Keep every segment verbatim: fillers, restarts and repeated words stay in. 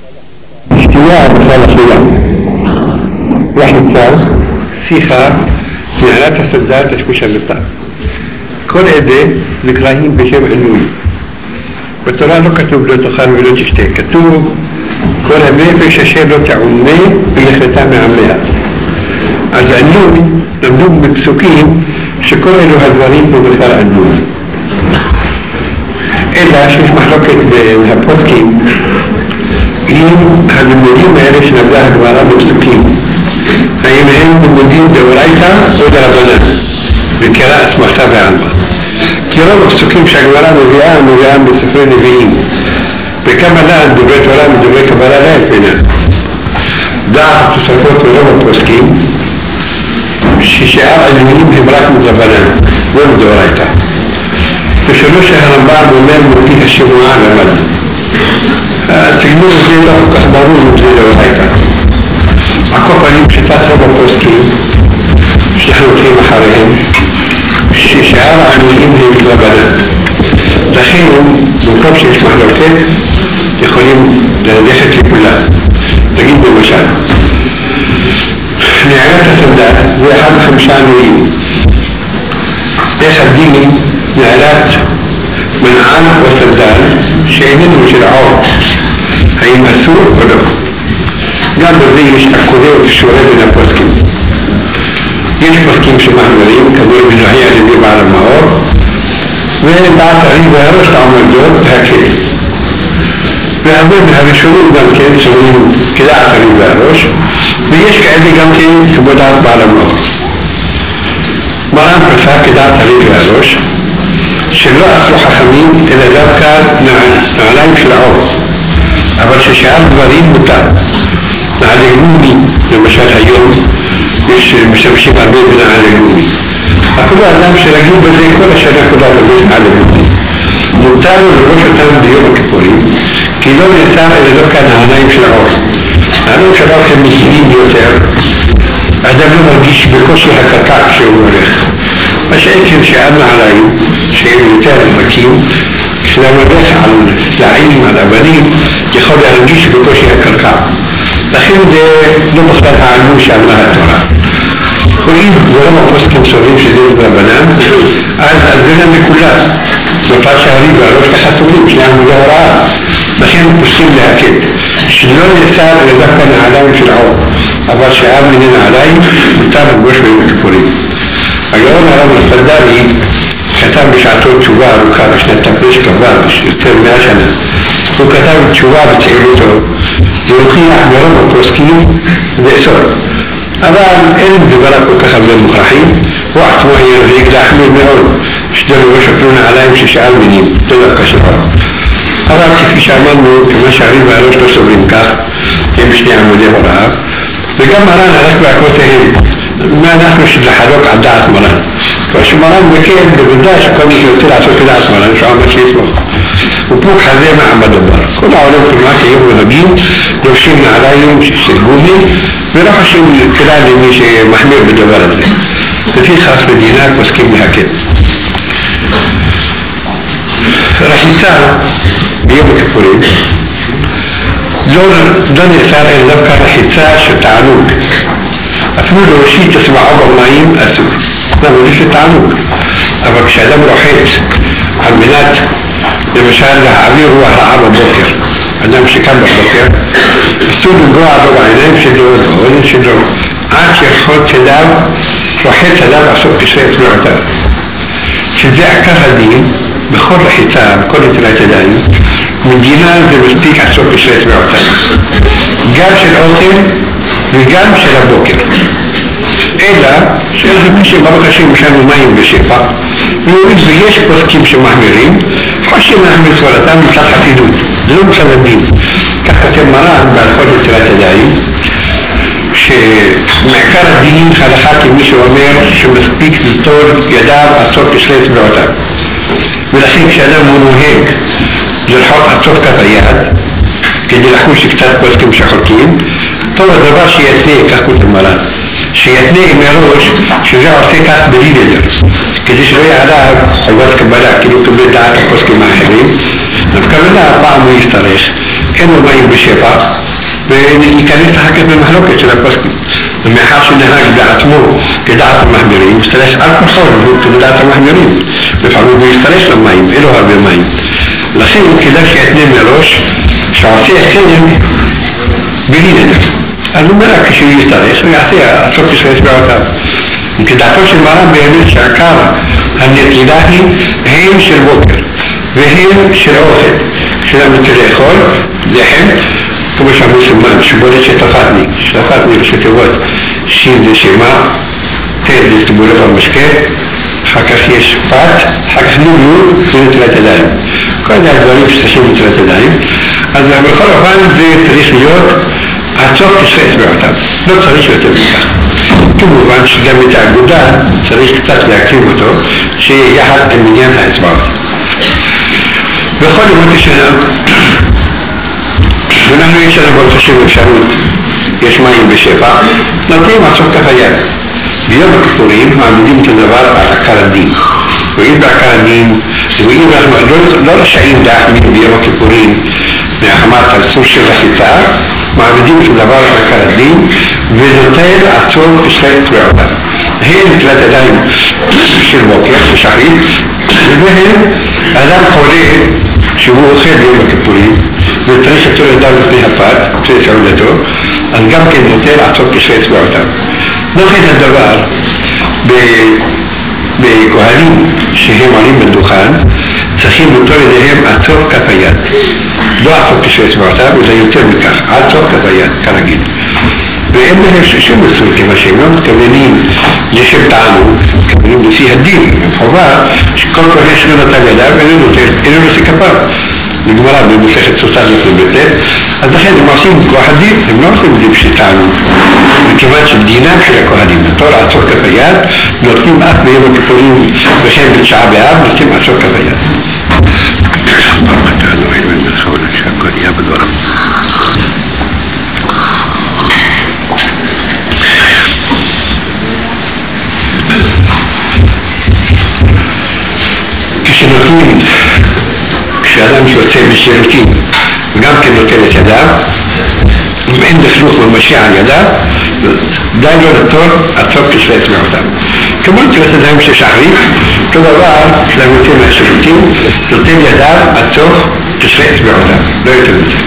اشتياء مثال شيئا واحد ثالث فيها نعلات السدات تشكوش اللطاء كل عدة ذكراهين بشبه النوي وترى لو كتب له تخار ولو تشتاك كتب كل عمي في شاشة لو تعمي اللي ختام عميها از النوي نمدوم بكسوكين شكوه له هالورين بذكار النوي إلا شيش محلوكة بهابوسكين يوم هذا المدين ما يعرفش نبدأها كبارا بكسوكين هي مهم المدين دوريتها ودربنا بالكراء اسمه اختابع عنها كراء بكسوكين شاكبارا مبيعان مبيعان بسفرين نبيين بكما لا الدبريت ولا من دبريت كبارا لا يفينا داعة تصفوت ولو بكسوكين شعار المهم همراك مدربنا ودوريتها بشلوش هرمبار ومال مديها الشيء معانا مد تقنون زيلا وكسبارون مزيلا وهيكا أكوبا يمشتات ربا بوسكين شحنوا في محارهم شعار عن الإمهي مثلبنا دخيلهم مكبش يسمح لوكيك يخلين لديختي كلها تجيب بالمشاعر نعلات السندات زي حد خمسان وين ليس الديني نعلات من عانق وسندان شيئين وشرعون هي مسؤول ولو قال بذيش أكوذي وتشوري بنا بوسكين يش بوسكين شمال وليم كذور بجهية اللي بعد المهور وين بعد تغيب هروش تعمل دور هكي وهذول هذه شروط قمتين سوين كده تغيب هروش بيش كعدي قمتين بدات بعد المهور مرام بسا كده تغيب هروش شلو أصلح خمين إذا ذاب كان نعلم شلعوه أبل ششعر دورين متى نعلموني لما شاد هيوم مشبشي مربي بنا علموني أقول أدام شرقين بزي كل شرق كلها بزي علموني مبتالوا للوشة تام بيوم الكبورين كيلو يسار إذا ذاب كان نعلم شلعوه نعلم شلعوه كمسينين بيوتر أدام لما جيش بكوشي هكاكاك شيء ورخ بس أكثر شعرنا على شيء ملتار المكين لما بس على العين على الأبنين يخوض على الجيش بكوشي هكالكا لكن ده نبخلها عنه شعرنا التورا وإن ولما بسكن صغير شديد بابنان عايز الدنيا كلها نطلع شهري بأروش تحسبني مش نعمل جورات لكن بسكن لها كده شلون يسار إذا كان علي في العوض أبا شعار مننا علي متابع بوش بيمكبورين أجاونا رب الفرداري كتاب بشعطوه تشوار وكابش نتبش كبار بشتر ماشنا وكتاب تشوار بتعيروته يوقيع برب البروسكين ذي سر أبا العلم ببلق وكخب المخرحين وقت وهي يرغيك لأحمل مئون اشتروا وشكلون عليهم ششعال منين تلقى شفار أبا في شعمان كما شعري بأروش تصبرين كاخ يمشني عمودي وراء بقام مرانا ركبع كوتهين ما نخمش لحدوك عداعة مران فش مران بكين ببداش كم يطلع سوى كده مران شو عم بشي اسمه وبوك حذي مع عمد البر كل عولوك معك يوم ونبين لو شينا عليهم سيقومي بيروحوا شيء كده اللي مش محمير بالدبار ازاي ففي خاص بديناك وسكين بها كده راح يسال بيوم الكبرين دون دون يسال إن لبكا راح يسال شو تعلوك أفنو لو شيء تسمع عبر مايم أسور لا مليش التعلق أبقى شادم روحيت عمينات لمشاهد لها عبير هو عبر بوكر عندما مش كان بوكر السود الجوع عبر عينين شدون ولين شدون عاش يخوض شدام روحيت شدام أسوق كشريت معتر شزاع كهدين بخور حتاب كل ثلاثة دايم من دينار زي مستيك أسوق كشريت معتر جابش الأوتين رجال مش لبوكر إلا شيء مش بابك شيء مشان ماين بشفاء يريد بيش بس كيم شو محمرين حش محمر صورتان مسحة في دود لوم سببين كحكة مران بالخوض الثلاثة دايم شيء معكار الدين خلقات مش ومير شو مسبيك الطور يداب الطور كشليت بعتاب ولكن شادم منوهيك للحق الطور كفيات كده لحوش كتاب بس كيم شحركين طبعا دبار شيئتني كاكوت المران شيئتني ميروش شجاع سيكاس بريدر كده شوية على حوات كبدا كيلو كبدا دعاتا كوسكي ماحرين نفكرنا طعم يستريش אין לו מים בשפע, וייכנס אחר כך במחלוקת של הפוסקים. ומאחר שנהג בעצמו כדעת המחמירים, הוא משתמש אלכוהול כדעת המחמירים. לפעמים הוא ישתמש למים, אין לו הרבה מים. לכן כדאי שיתנה מראש שעושה הסדר בלי נדר. אז הוא אומר כשהוא ישתמש, הוא יעשה עד סוף תשרי אצבעותיו. וכדעתו של מרן באמת שעיקר הנטילה היא הם של בוקר והם של אוכל. כשאדם רוצה לאכול, לחם, כמו שהמוסלמן שבולת שטפתני, שטפתני ראשי תיבות, שין זה שמה, תד זה תבולת המשקה, אחר כך יש פת, אחר כך נמלול ונטילת ידיים. כל מיני הדברים שצריכים נטילת ידיים. אז בכל אופן זה צריך להיות עד סוף תשרי אצבעותיו, לא צריך יותר מכך. כמובן שגם את האגודה צריך קצת להקריב אותו, שיהיה יחד עם מניין האצבעות. בכל ימות השנה, ואנחנו יש לנו ברוך השם אפשרות, יש מים בשפע, נותנים עד סוף כף היד. ביום הכיפורים מעמידים את הדבר על עקר הדין. ואם בעקר הדין, ואם אנחנו לא, לא רשאים להחמיר ביום הכיפורים מהחמת על סוג של רחיצה, מעמידים את הדבר על עקר הדין ונוטל עד סוף תשרי אצבעותיו. הן נטילת ידיים של בוקר, של שחרית, והן אדם חולה שהוא אוכל ביום הכיפורים וצריך לטול ידיו לפני הפת, לפני סעודתו, אז גם כן נוטל עד סוף תשרי אצבעותיו. נוחת הדבר בכהנים שהם עולים בדוכן, צריכים לטול ידיהם עד סוף כף היד. לא עד סוף תשרי אצבעותיו, וזה יותר מכך, עד סוף כף היד, כרגיל. ואין בהם שום מסור, כמה שהם לא מתכוונים לשם תענוג, מתכוונים לפי הדין, הם חובה, שכל כהן שלא נטל ידיו, אינו נושא כפיו. בגמרא במסכת סוטה בפ"ב, אז לכן הם עושים כוח הדין, הם לא עושים את זה בשביל תענוג. מכיוון שדינם של הכהנים, נטול עד סוף כף היד, נותנים אף ביום הכיפורים וכן בתשעה באב, נותנים עד סוף כף היד. ברוך אתה אלוהינו מלך העולם שהכל יהיה בדברו. כשנותנים, כשאדם שיוצא בשירותים וגם כן נוטל את ידיו, אם אין דפלוך ממשי על ידיו, די לא לטול עד סוף תשרי אצבעותיו. כמו נטילת ידיים של שחרית, אותו דבר כשאדם יוצא מהשירותים, נוטל ידיו עד סוף תשרי אצבעותיו, לא יותר מזה.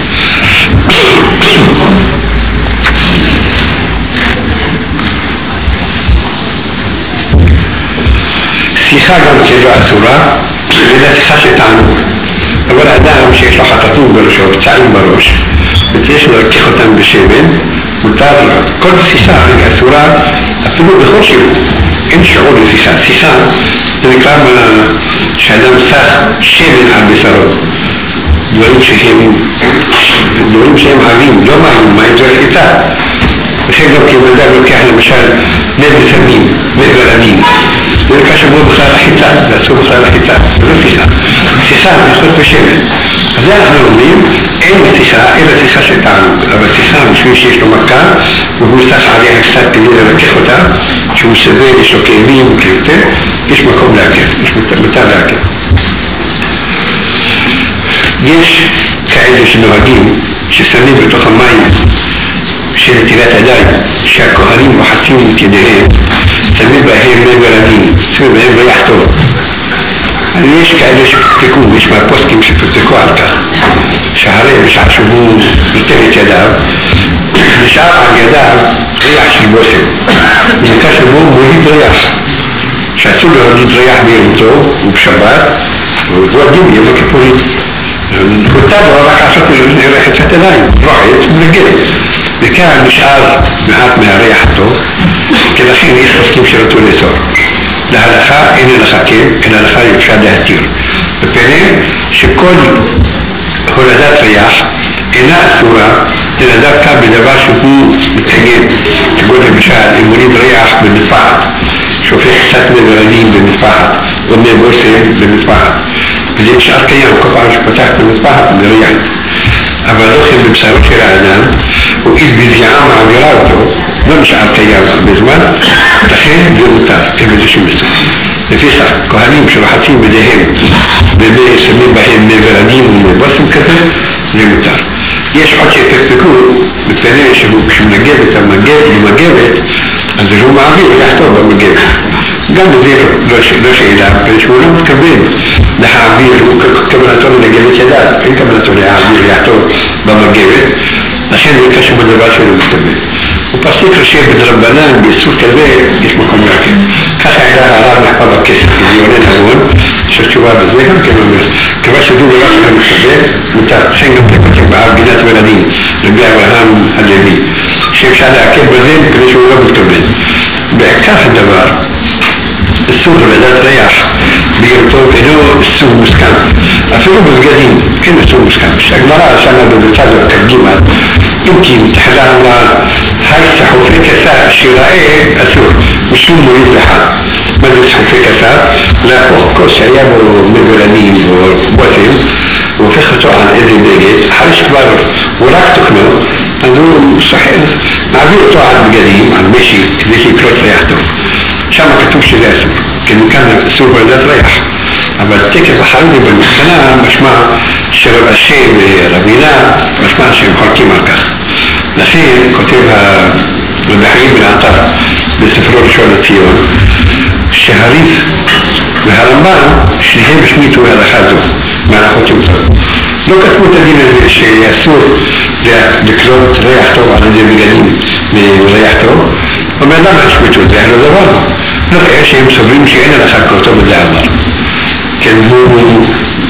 שיחה גם כן לא אסורה, אלא שיחה שתענוג. אבל האדם שיש לו חטטים בראשו, פצעים בראש, וצריך להרכך אותם בשמן, מותר לו. כל שיחה היא אסורה, אפילו בכל שיעור. אין שיעור לשיחה. שיחה זה נקרא שאדם סח שמן על בשרו. דברים שהם, דברים שהם עבים, לא מים, מים זה רחיצה. וכן גם כמדע לוקח למשל נבי סמים, נבי רמים. זה נקרא שבו בכלל רחיצה, זה אסור בכלל רחיצה, זה לא שיחה. שיחה זה יכול בשמן. אז זה אנחנו אומרים, אין שיחה, אלא שיחה של תענוג. אבל שיחה בשביל שיש לו מכה, והוא סח עליה קצת כדי לרכך אותה, שהוא סבל, יש לו כאבים וכיותר, יש מקום להקל, יש מותר להקל. יש כאלה שנוהגים, ששמים בתוך המים של נטילת ידיים, שהכהנים מוחצים את ידיהם, שמים בהם מי ברמים, שמים בהם ריח טוב. יש כאלה שפתקו, יש מהפוסקים שפתקו על כך, שהרי בשעה שהוא נוטל את ידיו, נשאר על ידיו ריח של בושם. נקרא שבו מוליד ריח, שאסור להוליד ריח ביום טוב ובשבת, והוא הדין יום הכיפורים. מותר לו רק לעשות רחצת ידיים, רוחץ ולגל. וכאן נשאר מעט מהריח הטוב, כלכן יש פוסקים שרצו לאסור. להלכה אין הלכה כן, אין הלכה אפשר להתיר. בפני שכל הולדת ריח אינה אסורה, אלא דווקא בדבר שהוא מתקיים. כגון למשל, אם מוליד ריח במטפחת, שהופך קצת מברנים במטפחת, או מבושם במטפחת. וזה נשאר קיים, כל פעם שפתח במטפחת מריח. אבל לא כן בבשרו של האדם, הוא איל בזיעה מעבירה אותו, לא נשאר קיים הרבה זמן, לכן זה מותר, אין בזה שום מסור. לפיכך, כהנים שרוחצים בידיהם, ושמים בהם מברנים ומבוסם כזה, זה מותר. יש עוד שפקפקו, מפני שמנגבת המגבת, אז הוא מעביר תחתו במגבת. גם בזה לא שאלה, שהוא לא מתכוון להעביר, הוא כוונתו לנגבת ידיו, אין כוונתו להעביר יחתו במגבת, לכן זה קשור בדבר שלא מתכוון. הוא פסיק ראשי בדרבנן, באיסור כזה, יש מקום להכיר. ככה היה הרב נחפה בכסף, בדיוני נבון, שתשובה בזה גם כן אומר, כיוון שזה דבר שלא מתכוון, מותר, לכן גם תקוצק באב גינת ולדים, רבי אברהם הלוי, שאפשר להכיר בזה כדי שהוא לא מתכוון. בעיקר הדבר, איסור הולדת ריח, בהיותו אינו איסור מוסכם, אפילו בבגדים, אין איסור מוסכם. הגמרא שמה בבצע זו כגימה, אם כי מתחלה אמרה, היי סחופי כסף שיראה אסור, משום מוריד לך. מה זה סחופי כסף? להפוך כוס שהיה בו מגולנים או בוסים, הוא הופך אותו על איזה בגד, אחרי שכבר הוא רק תוכנו, אז הוא מעביר אותו על בגדים, על משי, כדי שיקלוט ריח טוב. שם כתוב שזה אסור, כי מכאן אסור הולדת ריח. אבל תקף החרדי במסקנה משמע שרב אשי ורבינה משמע שהם חולקים על כך. לכן כותב רבי חיים בן עטר בספרו ראשון לציון שהרי"ף והרמב"ן שניהם השמיטו הלכה זו מהלכות יום טוב. לא כתבו את הדין הזה שאסור לקלוט ריח טוב על ידי בגדים מריח טוב, אומר למה השמיטו את זה? לא דבר לא כאלה שהם סוברים שאין הלכה כלותו בזה אמר, כן הוא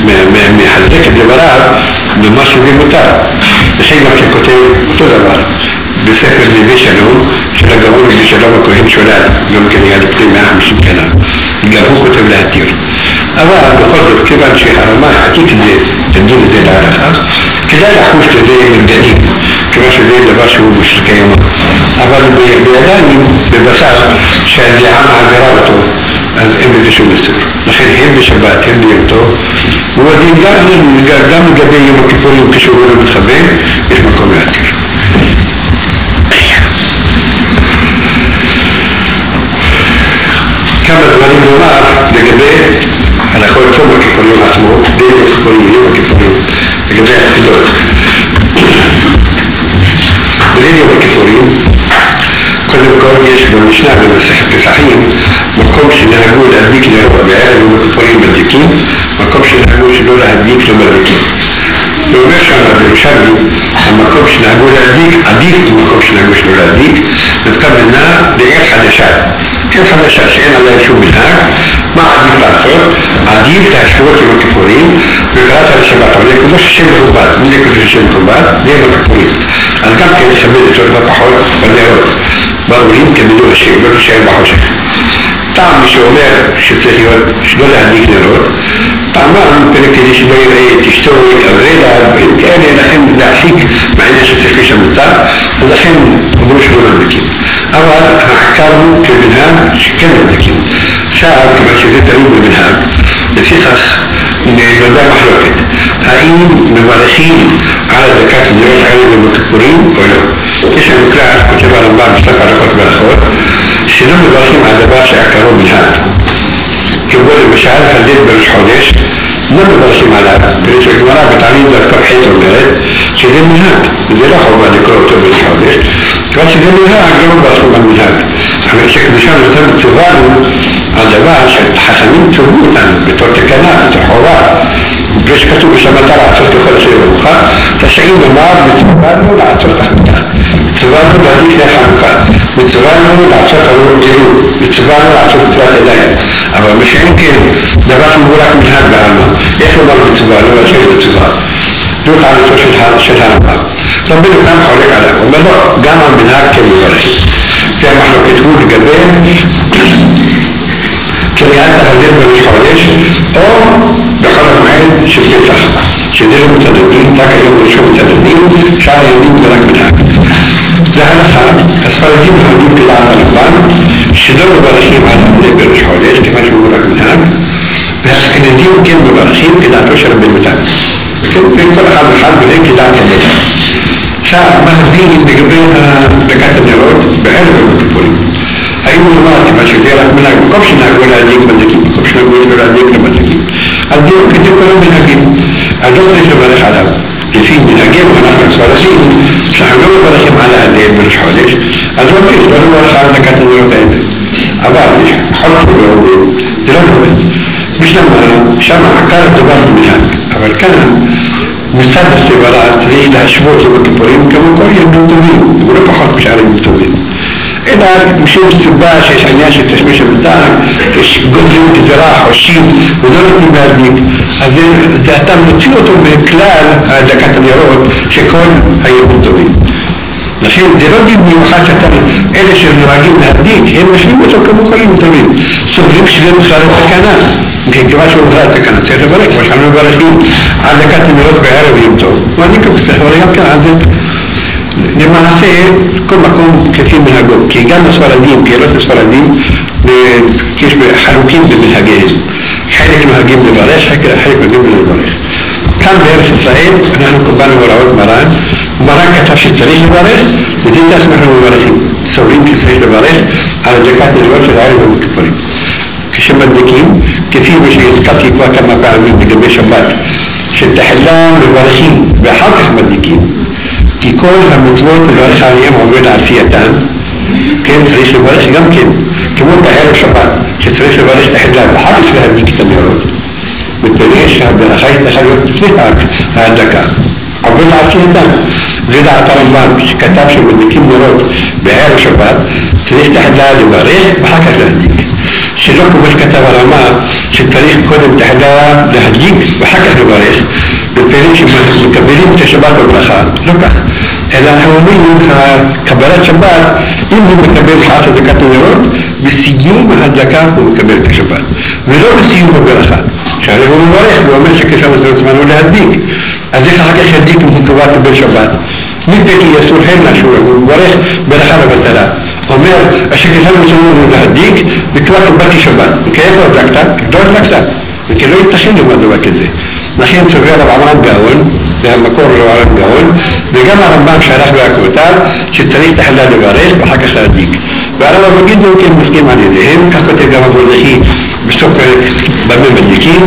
מחזק את דבריו במה שזה מותר. לכן גם שכותב אותו דבר בספר נווה שלום של הגאון נווה שלום הכהן שולד, גם כן היה לפני מאה וחמישים שנה, גם הוא כותב להתיר. אבל בכל זאת כיוון שהרמה העתיק את הדין הזה להלכה, כדאי לחוש לזה בבגדים, כיוון שזה דבר שהוא משרקי יומה. אבל בידיים, בבשר, שהזיעה מעבירה אותו, אז אין בזה שום איסור. לכן הם בשבת, הם ביום טוב, הוא הדין גם לגבי יום הכיפורים כשהוא לא מתכוון, יש מקום להתיר. כמה דברים לומר לגבי הלכות יום הכיפורים עצמו, די הכיפורים, יום הכיפורים, לגבי התפילות. בליל יום הכיפורים, קודם כל יש במשנה במסכת פסחים מקום שנהגו להדליק נרות בערב יום הכיפורים מדליקים, מקום שנהגו שלא להדליק לא מדליקים. הוא אומר שם בירושלמי, המקום שנהגו להדליק, עדיף במקום שנהגו שלא להדליק, מתכוונה לעיר חדשה. עיר חדשה שאין עליה שום מנהג, מה עדיף לעשות? עדיף להשוות יום הכיפורים, וקראת לשבת, אבל זה קדוש השם מכובד. מי זה קדוש השם מכובד? זה יום הכיפורים. אז גם כן לכבד את עוד בפחות בנרות. בעולים כבדו השם, לא תשאר בחושך. טעם מי שאומר שצריך להיות, שלא להדליק נרות, טעמם כדי שלא יראה את אשתו יתעבדה, וכאלה לכן להחליק מעניין שצריך לשם מותר, אז לכן אמרו שלא מדליקים. אבל העיקר הוא כמנהג שכן מדליקים. עכשיו, כיוון שזה תלוי במנהג, לפיכך נולדה מחלוקת. האם מברכים על הדלקת נרות ערב יום הכיפורים או לא? יש לנו כלל, כותב הרמב"ם בספר הלכות ברכות, שלא מברכים על דבר שעיקרו מנהג. כמו למשל, חדד בראש חודש, לא מברכים עליו, כדי שהגמרא בתענית דווקא חטא אומרת שזה מנהג, וזה לא חובה לקרוא אותו בראש חודש, כיוון שזה מנהג, לא מברכים על מנהג. אבל כשקדושה נותן מצוונו על דבר שחכמים צוו אותנו בתור תקנה, בתור חובה, ויש כתוב בשבת לעשות ככל אשר יבואך, תשעים לומר מצוונו לעשות החלטה, מצוונו להדליק נר חנוכה, מצוונו לעשות ארון גילוי, מצוונו לעשות מצוות ידיים. אבל מה שאין כן דבר שהוא רק מנהג בעלמא, איך לומר מצווה, לא להשאיר מצווה. זו טענתו של הרמב"ם. רבנו כאן חולק עליו, הוא אומר לו, גם המנהג כן מברך. והמחלוקת הוא לגבי קריאת החדש בראש חודש או בכל המועד של פסח, שזה לא מצדדים, רק היום ראשון מצדדים, שאר היהודים זה רק מנהג. זה הלכה, הספרדים נוהגים כדעת הרמב"ם שלא מברכים על החדש בראש חודש, כיוון שהוא רק מנהג, והאשכנזים כן מברכים כדעתו של רבי מתן. וכל אחד אחד בזה כדעת הלכה. עכשיו, מה הדין לגבי הדלקת הנרות בערב יום הכיפורים? האם הוא אמר, כיוון שזה רק מנהג, מקום שנהגו להדליק מדליקים, מקום שנהגו להדליק למדליקים, הדין כתוב כל המנהגים, אז לא צריך לברך עליו. לפי מנהגים אנחנו הספרדים, שאנחנו לא מברכים על העליהם בראש חודש, אז לא מביש, לא נברך על הדלקת הנרות האלה. אבל חוק ועודים, זה לא קורה. משלמה, שם עקר הדבר במנהג, אבל כאן, מצד הסברה צריך להשוות יום הכיפורים כמו כל ימים טובים, ולא פחות משאר ימים טובים. אלא משום סיבה שיש עניין של תשמיש המדעת, יש גודלים גזרה, חושים, ולא נותנים להדליק, אז אתה מוציא אותו מכלל הדלקת הנרות שכל הימים טובים. לכן זה לא דין מיוחד שאתה, אלה שנוהגים להדליק, הם משלים אותו כמו כל ימים טובים, סובלים שזה בכלל התקנה. כן, כיוון שהוא בכלל התקנה, צריך לברך, כמו שאנחנו מברכים על דלקת הנרות בערב יום טוב. ואני צריך לברך גם כאן על זה. למעשה, כל מקום כפי מנהגו, כי גם הספרדים, קהילות הספרדים, יש חלוקים במנהגיהם. חלק נוהגים לברך, חלק נוהגים לברך. כאן בארץ ישראל, אנחנו קבלנו הוראות מרן, מרן כתב שצריך לברך, ודין תעש אנחנו מברכים. סוברים שצריך לברך על דלקת הנרות של הערב ויום הכיפורים. כשמדליקים, כפי שהזכרתי כבר כמה פעמים לגבי שבת, שתחילה מברכים ואחר כך מדליקים, כי כל המצוות לברך עליהם עובד על פייתן, כן, צריך לברך גם כן, כמו בערב שבת, שצריך לברך תחילה ואחר כך להדליק את הנרות. מפני שהברכה צריכה להיות לפני ההדלקה, עובד על פייתן. זה דעת הרמב"ם שכתב שמדליקים נרות בערב שבת, צריך תחילה לברך ואחר כך להדליק. שלא כמו שכתב הרמ"א שצריך קודם תחילה להדליק ואחר כך לברך, בפנים שמקבלים את השבת בברכה, לא כך. אלא אנחנו אומרים קבלת שבת, אם הוא מקבל שעת הדלקת הנרות, בסיום ההדלקה הוא מקבל את השבת, ולא בסיום הברכה. שהרי הוא מברך ואומר שכשם זה זמן הוא להדליק, אז איך אחר כך ידליק אם הוא קבע לקבל שבת? מתבקי יסור הנה שהוא מברך ברכה לבטלה. אומר, השכתב מצאנו להדליק, וכבר קיבלתי שבת. וכאיפה הדלקת? לא הדלקת. וכי לא יתכן למה דבר כזה. לכן סובר רב עמרם גאון, והמקור רב עמרם גאון, וגם הרמב"ם שערך בעקבותיו, שצריך תחילה לברך ואחר כך להדליק. והרמב"ם בגיד לו כן מסכים על ידיהם, כך כותב גם המרדכי בסוף פרק במה מדליקים.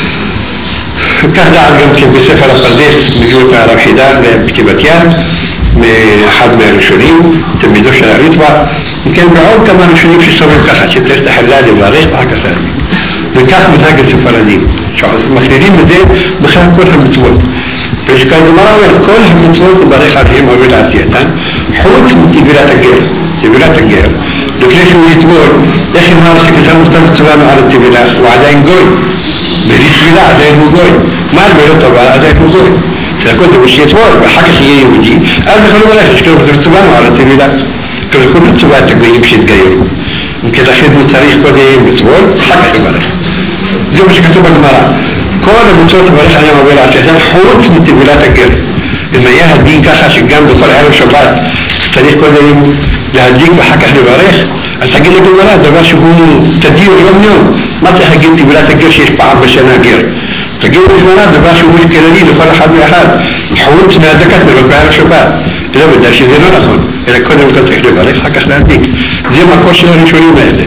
כך דעת גם כן בספר הפרדס, מגיעות הרב חידה בכתיבת יד, מאחד מהראשונים, תלמידו של הריטב"א, וכן בעוד כמה ראשונים שסוברים ככה, שצריך תחילה לברך ואחר כך להדליק. וכך מנהג הספרדים, שמכלילים את זה בכלל כל המצוות. ושכאן גמרא אומרת, כל המצוות לברך עליהם עובד על פייתן, חוץ מטבילת הגר. טבילת הגר, לפני שהוא יטבול, איך אמר שכתב מוסתר צבאנו על הטבילה, הוא עדיין גוי. בלי טבילה עדיין הוא גוי. מה לא טבע, עדיין הוא גוי. תלכות הוא שיטבול, ואחר כך יהיה יהודי, אז יכול לברך, שכתב מוסתר צבאנו על הטבילה. כלומר, כל הצבא את הגויים שהתגיירו. וכדאכן הוא צריך קודם לטבול, אחר כך לברך. זה מה שכתוב בגמרא. כל המצוות לברך עליהם עובר על פייתן חוץ מטבילת הגר. אם היה הדין ככה שגם בכל ערב שבת צריך קודם להדליק ואחר כך לברך, אז תגיד לגמרא, דבר שהוא תדיר יום יום. מה צריך להגיד טבילת הגר שיש פעם בשנה גר? תגיד לגמרא, דבר שהוא כללי לכל אחד ואחד, חוץ מהדלקת נרות בערב שבת. לא בדע שזה לא נכון, אלא קודם כל צריך לברך, אחר כך להדליק. זה מקור של הראשונים האלה.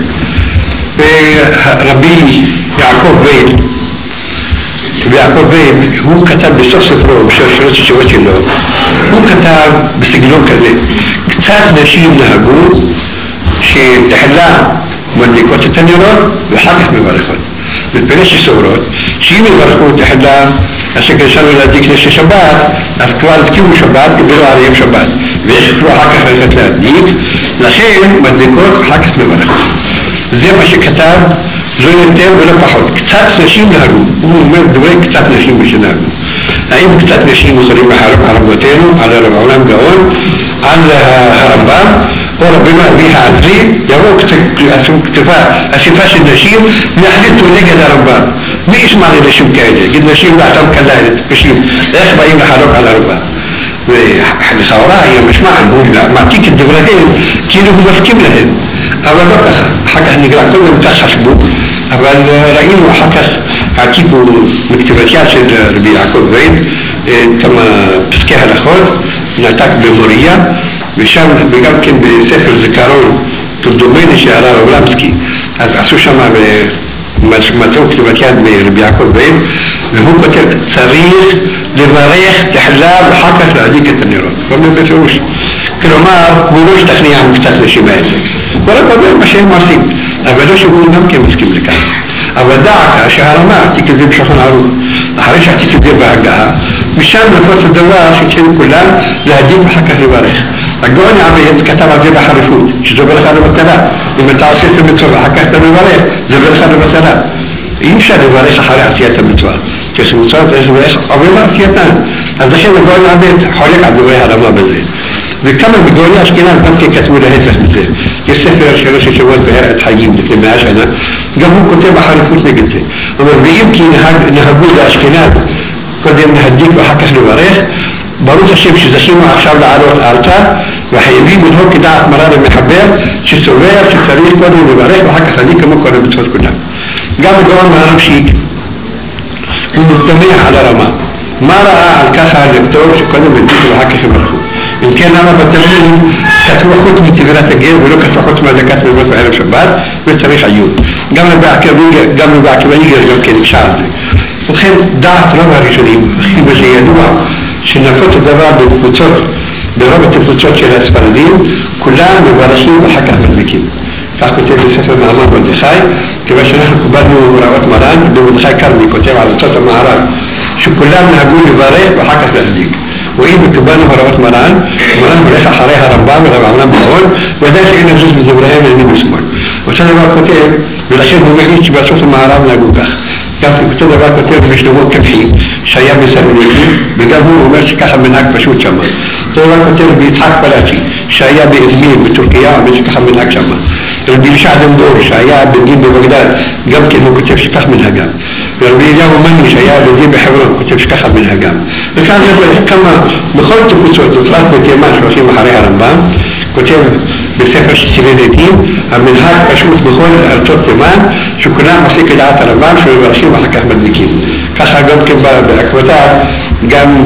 ורבי יעקב וייל, ויעקב וייל, הוא כתב בסוף ספרו, בשלוש התשובות שלו, הוא כתב בסגנון כזה, קצת נשים נהגו שתחילה מדליקות את הנרות ואחר כך מברכות. בפני שסוברות, שאם יברכו תחילה, אשר כשאנו להדליק נשי שבת, אז כבר הזכירו שבת, קיבלו עליהם שבת, וישקלו אחר כך ללכת להדליק, לכן מדליקות אחר כך מברכות. זה מה שכתב, לא יותר ולא פחות. קצת נשים נהגו. הוא אומר דברי קצת נשים שנהגו. האם קצת נשים יכולים לחרב על רבותינו, על הרב עולם גאון, על הרמב"ם, או רבינו אבי העזרי, יבואו כתובה, אסיפה של נשים, להחליטו נגד הרמב"ם. מי ישמע לנשים כאלה? יגיד נשים דעתם קלה, נשים. איך באים לחלוק על הרמב"ם? ולכאורה היא משמע, הוא מעתיק את דבריהם, כאילו הוא מפקים להם. אבל לא ככה, אחר כך נגרע, כל מיני כך חשבו, אבל ראינו אחר כך, העתיקו מכתיבת יד של רבי יעקב וייל, כמה פסקי הלכות, נעתק במוריה, ושם, וגם כן בספר זיכרון, כדומני שהרב אברמסקי, אז עשו שם מצאו כתיבת יד מרבי יעקב וייל, והוא כותב, צריך לברך תחילה ואחר כך להדליק את הנרות. בפירוש. כלומר, הוא לא השתכנע קצת לשמעאל. כל הקודם מה שהם עושים, אבל לא שהוא גם כן מסכים לכך. אבל דעקה שהרמה עתיק את זה בשולחן ערוך, אחרי שעתיק את זה בהגעה, משם נפוץ הדבר שהתחילו כולם להדין ואחר כך לברך. הגאון העבד כתב על זה בחריפות, שזובר לך לבטלה. אם אתה עושה את המצווה ואחר כך אתה מברך, זובר לך לבטלה. אי אפשר לברך אחרי עשיית המצווה. כשמצווה צריך לברך עובר לעשייתן. אז לכן הגאון העבד חולק על דברי הרמה בזה. וכמה בגאוני אשכנז גם כן כתבו להפך מזה. יש ספר שלוש שבועות בהרעת חיים לפני מאה שנה, גם הוא כותב בחריפות נגד זה. הוא אומר, ואם כי נהגו לאשכנז קודם להדליק ואחר כך לברך, ברוך השם שזכינו עכשיו לעלות ארצה, וחייבים לנהוג כדעת מרן המחבר, שסובר שצריך קודם לברך ואחר כך להדליק כמו כל המצוות כולם. גם הגאון מהרמשיק, הוא מתמח על הרמה. מה ראה על ככה לכתוב שקודם להדליק ואחר כך לברכו? אם כן, למה בתלמוד כתבו חוץ מתבילת הגר ולא כתבו חוץ מהדלקת נרות בערב שבת, וצריך עיון. גם לבעקב היגר גם כן נקשר על זה. ובכן, דעת רוב הראשונים, הכי בזה ידוע, שנפוץ הדבר בקבוצות, ברוב התקבוצות של הספרדים, כולם מברכים ואחר כך מדליקים. כך כותב בספר מאמר מרדכי, כיוון שאנחנו קיבלנו הוראות מרן, במרדכי קרני כותב על ארצות המערב, שכולם נהגו לברך ואחר כך להדליק. ואם קיבלנו הוראות מרן, מרן הולך אחרי הרמב"ם ורב עמרם בהון, ודאי שאין לזוז בדבריהם לימין ושמאל. אותו דבר כותב, ולכן הוא מעיד שבארצות המערב נהגו כך. גם אותו דבר כותב בשלמה קמחי, שהיה בסלוניקי, וגם הוא אומר שככה מנהג פשוט שמה. אותו דבר כותב ביצחק פלאצ'י, שהיה באזמיר בטורקיה, ושככה מנהג שמה. רבי ישע דמדור, שהיה בדין בבגדד, גם כן הוא כותב שכך מנהגם. ורבי אליהו מני, שהיה בדין בחברון, כותב שככה מנהגם. וכאן זה כמה, בכל תקוצות, בפרט בתימן שהולכים אחרי הרמב"ם, כותב בספר שתילי לעתים, המנהג פשוט בכל ארצות תימן, שכולם עושים כדעת הרמב"ם, שמברכים ואחר כך מדליקים. ככה גם כן בעקבותיו, גם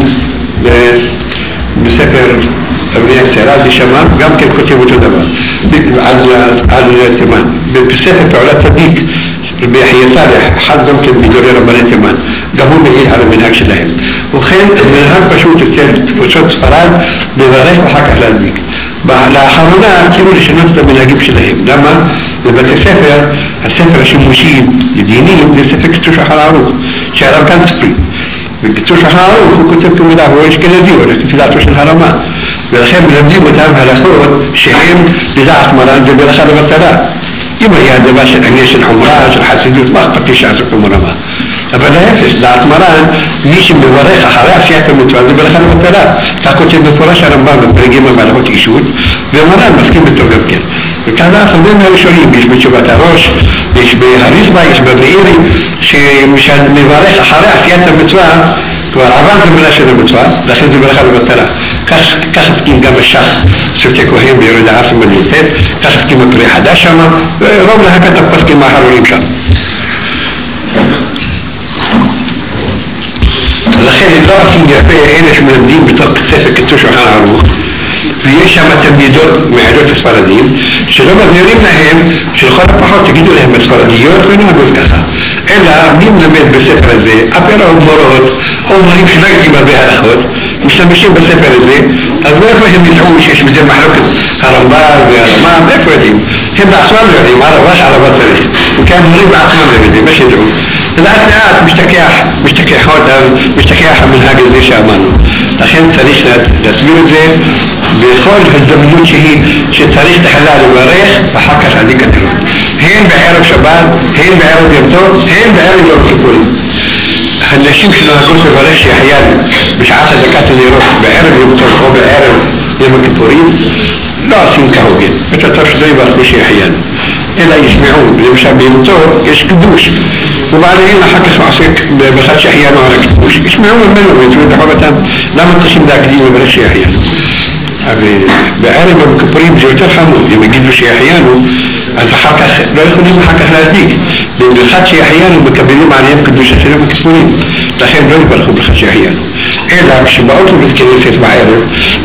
בספר אבני הסירה לשמה, גם כן כותב אותו דבר, על, על תימן. בספר פעולת צדיק, רבי יחיא סאלח, אחד גם כן מגדולי רבני תימן, גם הוא מעיד על המנהג שלהם. ובכן, המנהג פשוט אצל תפוצות ספרד, לברך ואחר כך להדליק. לאחרונה התחילו לשנות את המנהגים שלהם. למה? בבתי ספר, הספר השימושי לדינים זה ספר כתוב שחר ערוך, שהרב כאן ספרי. וכתוב שחר ערוך הוא כותב כמידה, הוא אשכנזי, הוא הולך לפי דעתו של הרמה. ולכן מלמדים אותם הלכות שהם לדעת מרן וברכה לבטלה. אם היה דבר של עניין של חומרה, של חסידות, מה אכפת לי שעסוק במרמה? אבל להפך, דעת מרן, מי שמברך אחרי עשיית המצווה זה ברכה לבטלה. כך כותב מפורש הרמב"ם בפרקים המהלכות אישות, ומרן מסכים איתו גם כן. וכאן החברים הראשונים, יש בתשובת הראש, יש בהריזמה, יש בבאירי, שמברך אחרי עשיית המצווה, כבר עבר זמנה של המצווה, לכן זה ברכה לבטלה. כך הסכים גם השח, סרטי כהן בירד העפים בנותת, כך הסכים הפרי חדש שם, ורוב להקת הפסקים האחרונים שם. לכן לא עושים יפה אלה שמלמדים בתוך ספר כתוב שולחן ערוך, ויש שם תלמידות מעדות הספרדים שלא מבהירים להם שלכל הפחות תגידו להם הספרדיות ונהגות ככה, אלא מי מלמד בספר הזה, אפילו מורות או מורים שלא יודעים הרבה הלכות משתמשים בספר הזה, אז מאיפה הם ידעו שיש בזה מחלוקת הרמב"ם והרמ"ם, מאיפה יודעים? הם בעצמם לא יודעים, הרב"ש הרב"א צריך, וכאן מורים בעצמם לא יודעים, מה שידעו? לאט לאט משתכח, משתכח עוד, משתכח המנהג הזה שאמרנו. לכן צריך להסביר את זה בכל הזדמנות שהיא, שצריך תחילה לברך ואחר כך להדליק הנרות. הן בערב שבת, הן בערב יום טוב, הן בערב יום כיפורים. הנשים שנוהגות לברך שהחייל בשעת הדלקת הנרות בערב יום טוב או בערב יום הכיפורים, לא עושים כהוגן. את הטוב שלא יברכו שהחייל, אלא ישמעו. למשל ביום טוב יש קידוש, ובעליהם אחר כך עוסק בברכת שהחיינו על הקידוש. ישמעו ממנו ויצאו את חובתם. למה צריכים להקדים לברך שהחיינו? בערב יום הכיפורים זה יותר חמור. אם יגידו שהחיינו, אז אחר כך לא יכולים אחר כך להדליק. בברכת שהחיינו מקבלים עליהם קדושה של יום הכיפורים. לכן לא יברכו ברכת שהחיינו. אלא כשבאות לבית כנסת בערב,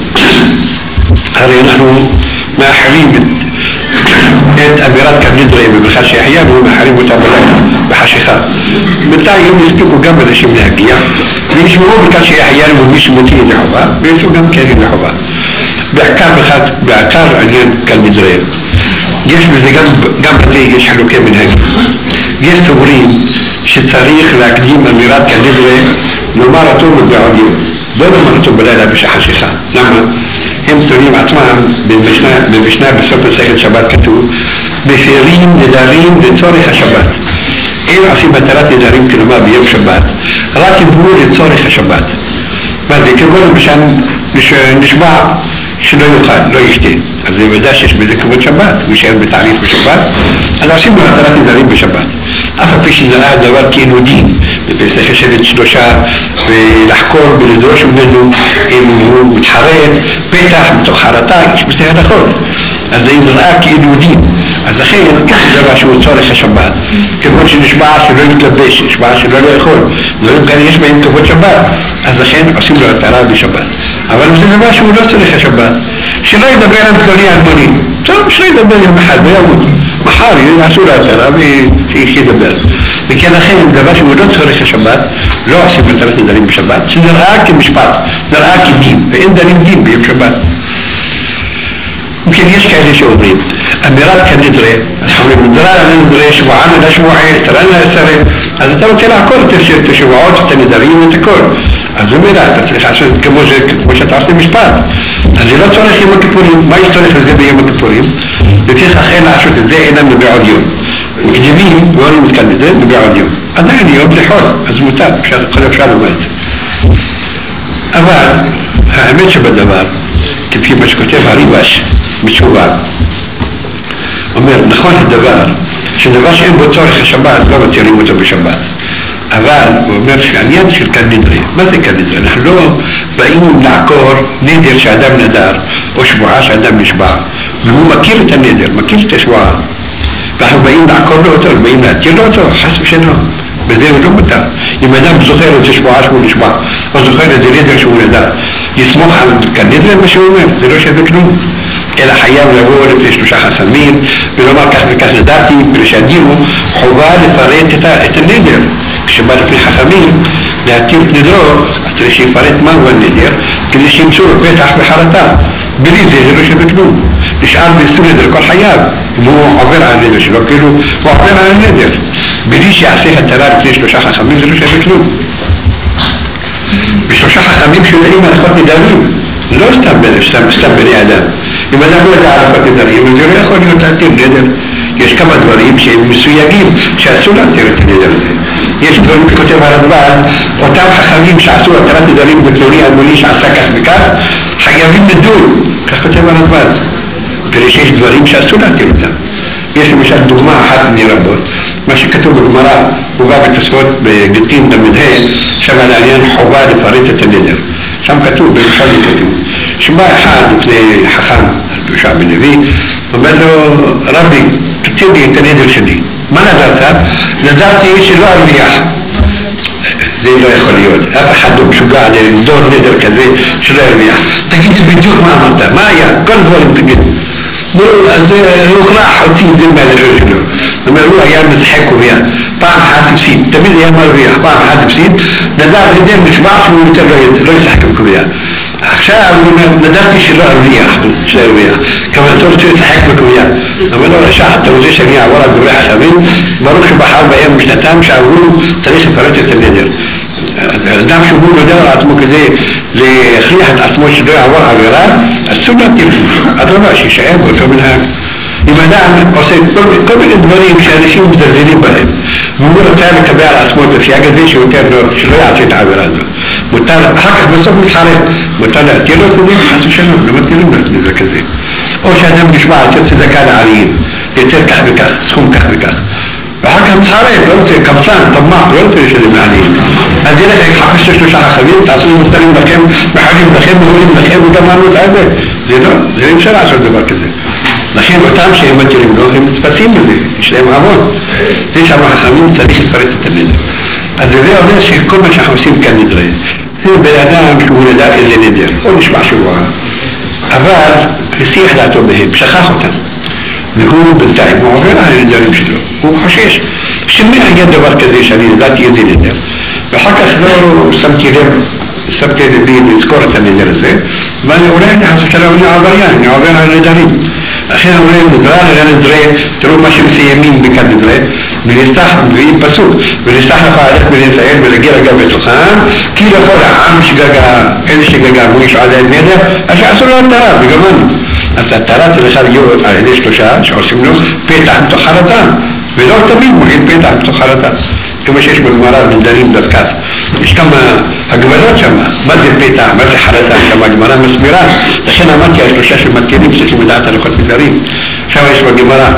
הרי אנחנו מאחרים את אווירת קבנדרי בברכת שהחיינו ומאחרים אותה בלילה, בחשיכה. בינתיים יספיקו גם אנשים להגיע וישמעו ברכת שהחיינו ומי שמוציא את החובה וישמעו גם כהגן לחובה. בעיקר בחס, בעיקר עניין כנדרי. יש בזה גם, גם בזה יש חילוקי מנהג. יש סוברים שצריך להקדים אמירת כנדרי, נאמר אותו בעוד יום. לא נאמר אותו בלילה בשחשיכה. למה? הם טוענים עצמם, במשנה בסוף מסכת שבת כתוב, מפירים נדרים לצורך השבת. אין עושים הטלת נדרים כלומר ביום שבת, רק יבואו לצורך השבת. מה זה? כמו למשל נשמע שלא יאכל, לא ישתה. אז זה ודאי שיש בזה כבוד שבת, הוא יישאר בתעריף בשבת, אז עושים לו הטלת נדרים בשבת. אף על פי שנראה הדבר כאילו דין, וצריך לשבת שלושה ולחקור ולדרוש ממנו אם הוא מתחרט, פתח מתוך חרטה, יש בזה הנחות. אז זה נראה כאילו דין. אז לכן, זה דבר שהוא צורך השבת. כבוד שנשבע שלא יתלבש, נשבע שלא לא יכול. דברים כאלה יש בהם כבוד שבת. אז לכן עושים לו התרה בשבת. אבל זה דבר שהוא לא צורך השבת. שלא ידבר על פלוני אלמוני. טוב, שלא ידבר יום אחד, ביום. מחר יעשו לו התרה וידבר. וכן לכן, דבר שהוא לא צורך השבת, לא עושים התרת נדרים בשבת, שנראה כמשפט, נראה כדין, ואין דנים דין ביום שבת. ممكن יש כאלה שאומרים, אמירת כנדרי, אנחנו אומרים, נדרה לנדרי, שבוען עד השבועי, עשרה לעשרה, אז אתה רוצה לעקור את השבועות, את הנדרים ואת הכל. אז הוא אומר, אתה צריך לעשות כמו זה, כמו שאתה עושה משפט. אז זה לא צורך יום הכיפורים, מה יש צורך לזה ביום הכיפורים? וכך אין לעשות את זה, אינם מבעוד יום. מקדימים, ואומרים את כנדרי, מבעוד יום. עדיין יום זה חול, אז מותר, כל אפשר לומד. אבל, האמת שבדבר, כפי מה שכותב הריבש, בתשובה. אומר, נכון הדבר, שדבר שאין בו צורך השבת, לא מתירים אותו בשבת. אבל הוא אומר שהעניין של כנדרי, מה זה כנדרי? אנחנו לא באים לעקור נדר שאדם נדר, או שבועה שאדם נשבע, והוא מכיר את הנדר, מכיר את השבועה. ואנחנו באים לעקור לו אותו, באים להתיר לו אותו, חס ושלום. בזה הוא לא מותר. אם אדם זוכר את השבועה שהוא נשבע, או זוכר את הנדר שהוא נדר, יסמוך על כנדרי מה שהוא אומר, זה לא שווה כלום. אלא חייב לבוא לפני שלושה חכמים ולומר כך וכך נדרתי, ולשדירו חובה לפרט את הנדר. כשבא לפני חכמים להתיר את נדרו, אז צריך שיפרט מהו הנדר כדי שימצאו לו פתח בחרטה. בלי זה זה לא שווה כלום. נשאר באיסור נדר כל חייו, אם הוא עובר על הנדר שלו, כאילו הוא עובר על הנדר. בלי שיעשה התרה לפני שלושה חכמים זה לא שווה כלום. בשלושה חכמים שיודעים הלכות נדרים, לא סתם בני, סתם, סתם בני אדם. אם אדם לא יודע הלכות נדרים, זה לא יכול להיות להתיר נדר. יש כמה דברים שהם מסויגים שאסור להתיר את הנדר הזה. יש דברים שכותב הרדב"ז, אותם חכמים שעשו התרת נדרים בפלוני אלמוני שעשה כך וכך, חייבים לדון, כך כותב הרדב"ז. כדי שיש דברים שאסור להתיר אותם. יש למשל דוגמה אחת מרבות, מה שכתוב בגמרא, הוא בא בתוספות בגיטין למדהה, שם על העניין חובה לפרט את הנדר. שם כתוב, בירושלים כתוב, שבא אחד לפני חכם, יהושע בן לוי, אומר לו, רבי, תתיר לי את הנדר שלי. מה נדרת? נדרתי שלא ארוויח. זה לא יכול להיות. אף אחד לא משוגע לדור נדר כזה שלא ארוויח. תגיד לי בדיוק מה אמרת, מה היה? כל דברים תגיד. אז הוא קרח אותי את זה מהנדר שלו. זאת אומרת, הוא היה משחק ובייה. פעם אחת הפסיד, תמיד היה מרוויח, פעם אחת הפסיד, נדר נדר נשבע שהוא יותר לא ישחק בקובייה. עכשיו הוא אומר, נדרתי שלא ארוויח, שלא ארוויח. כוונתו רוצה לשחק בקובייה. אבל לא רשע, אתה רוצה שאני אעבור על דברי חכמים, ברוך שבחר בהם משנתם שאמרו צריך לפרט את הנדר. האדם שהוא נודר על עצמו כדי להכריח את עצמו שלא יעבור עבירה, אסור להתיר. אדרבה, שישאר באותו מנהג. אם אדם עושה כל, כל מיני דברים שאנשים מזלזלים בהם, והוא רוצה לקבל על עצמו את הסייג הזה שיותר לא, שלא יעשה את העבירה הזו. מותר, אחר כך בסוף מתחרט, מותר להתיר לו את זה, חס ושלום, לא מתירים לו את זה כזה. או שאדם נשמע לתת צדקה לעניים, יותר כך וכך, סכום כך וכך. ואחר כך מתחרט, לא רוצה, קמצן, טמח, לא רוצה לשלם לעניים. אז ילך יחפש לשלושה חכמים, תעשו מותרים לכם, מחלים לכם, מורים לכם, וגמרנו את זה. זה לא, זה לא אפשר לעשות דבר כזה. לכן אותם שהם מתירים לו, הם מתפסים בזה, יש להם עמוד. זה שם החכמים צריך לפרט את הנדר. אז זה אומר שכל מה שאנחנו עושים כאן נדרי. זה בן אדם שהוא נדע איזה נדר, או נשמע שבועה. אבל הסיח דעתו בהם, שכח אותם. והוא בינתיים, הוא עובר על הנדרים שלו. הוא חושש. שמי היה דבר כזה שאני נדעתי איזה נדר. ואחר כך לא שמתי לב, שמתי לבי לזכור את הנדר הזה, ואני אולי אני חושב שלא אני עבריין, אני עובר על נדרים. אחרי אומרים נדרה לנדרה, תראו מה שמסיימים בכאן נדרה, ונסתח, ואם פסוק, ונסתח לך עליך בן ישראל ולהגיע רגע בתוכם, כי לכל העם שגגה, איזה שגגה, הוא יש עדיין נדר, אז שעשו לו התרה, וגמרנו. אז התרה צריכה להיות על ידי שלושה, שעושים לו פתח מתוך חרטה, ולא תמיד מועיל פתח מתוך חרטה. כמו שיש בגמרא בנדרים דווקא. יש כמה הגבלות שם, מה זה פתח, מה זה חרטה, שם הגמרא מסבירה, לכן אמרתי השלושה שמתקינים צריכים לדעת הלכות נדרים. שם יש בגמרא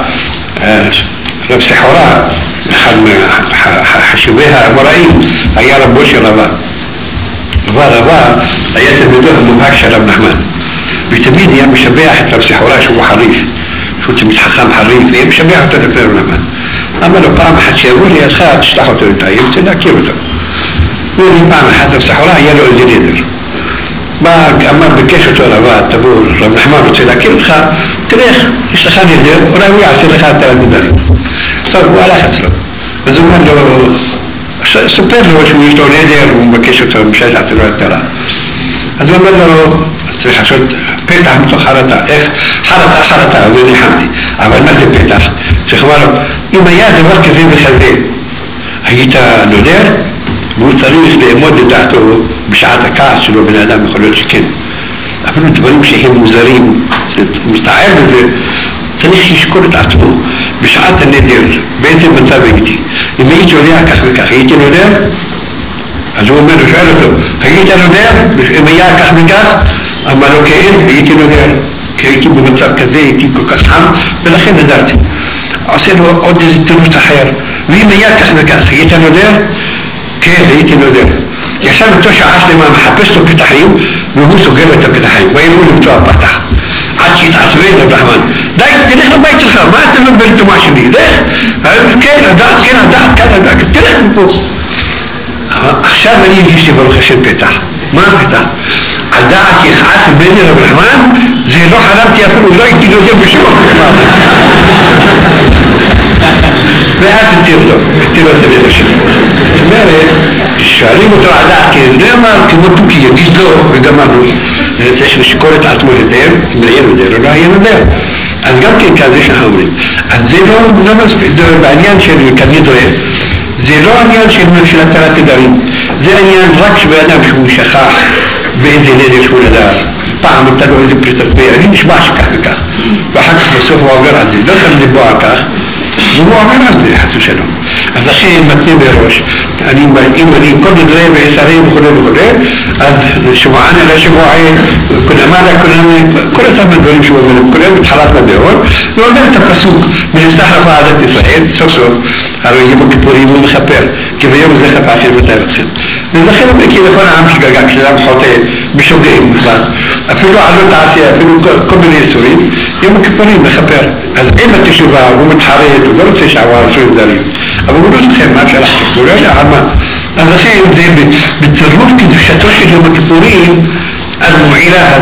רב סחורה, אחד מחשובי האמוראים, היה רבו של רבא. רבא רבא היה תלמידו המובהק של רב נחמן, ותמיד היה משבח את רב סחורה שהוא חריף, שהוא תמיד חכם חריף, והיה משבח אותו לפני רב נחמן. אמר לו פעם אחת שיבוא לי ידך, תשלח אותו לתאי, רוצה להכיר אותו. הוא לי פעם אחת רב סחורה, היה לו איזה נדר. בא, אמר, ביקש אותו רבא, תבוא, רב נחמן רוצה להכיר אותך, תלך, יש לך נדר, אולי הוא יעשה לך את הנדרים. טוב, הוא הלך אצלו. אז הוא אומר לו, סופר לו שהוא יש לו נדר, הוא מבקש אותו, משל לעצו לו התרה. אז הוא אומר לו, צריך לעשות פתח מתוך חרטה. איך? חרטה, חרטה, וניחמתי. אבל מה זה פתח? צריך לומר לו, אם היה דבר כזה וכזה, היית נודר, והוא צריך לאמוד לדעתו בשעת הכעס שלו, בן אדם יכול להיות שכן. אבל דברים שהם מוזרים, מסתער בזה, צריך לשקול את עצמו בשעת הנדר, באיזה מצב הייתי. אם הייתי יודע כך וכך, הייתי נודר? אז הוא אומר, שואל אותו, היית נודר? אם היה כך וכך? אמר לו, כן, הייתי נודר. כי הייתי במצב כזה, הייתי כל כך חם, ולכן נדרתי. עושה לו עוד איזה תירוץ אחר. ואם היה כך וכך, היית נודר? כן, הייתי נודר. ישב אותו שעה שלמה, מחפש לו פתחים, והוא סוגר את הפתחים, ואינו למצוא הפתח. עד שהתעצבן רב נחמן, די, תלך לבית שלך, מה אתה לא בלתומה שלי? לך, כן, הדעת, כן, הדעת, כן, הדעת, תלך מפה. עכשיו אני הגיש לי ברוך השם פתח. מה הפתח? הדעת יכעס בני רב נחמן, זה לא חלמתי אפילו, לא הייתי נודר בשום אופן. ואז התיר לו, התיר לו את הנדר שלו. זאת אומרת, שואלים אותו הדעת, כי לא אמר כמו תוכי, יגיש לו, וגמרנו. צריך לשקול את עצמו נדר, אם היה נדר או לא היה נדר. אז גם כן כזה שאנחנו אומרים. אז זה לא מספיק, בעניין של כנדרה, זה לא עניין של התרת נדרים. זה עניין רק שבאדם שהוא שכח באיזה נדר שהוא נדר. פעם נתן לו איזה פריטת פה, אני נשמע שכך וכך. ואחר כך בסוף הוא עובר על זה, לא שם לבוא על כך. והוא אומר על זה, חס ושלום. אז לכן מתנה בראש, אני, אם אני כל נדרי ועשרים וכו' וכו', אז שבוען אלא שבוען, כולמה לכולמה, כל הזמן הדברים שהוא אומר, כולם מתחלת בדעות, הוא אומר את הפסוק, מנסתח לך עדת ישראל, סוף סוף, הרי יום הכיפורים הוא מכפר, כי ביום זה חפה אחר מתי אתכם. ולכן הוא מכיר לכל העם שגגה, כשאדם חוטא בשוגעים בכלל, אפילו עלות תעשייה, אפילו כל מיני איסורים, יום הכיפורים מכפר. אז אם התשובה הוא מתחרט, הוא לא רוצה שעבר רשועים דרים, אבל הוא לא זוכר מה אפשר לחשוב, הוא לא יודע על מה. אז לכן זה בצירוף קדושתו של יום הכיפורים, אז מועילה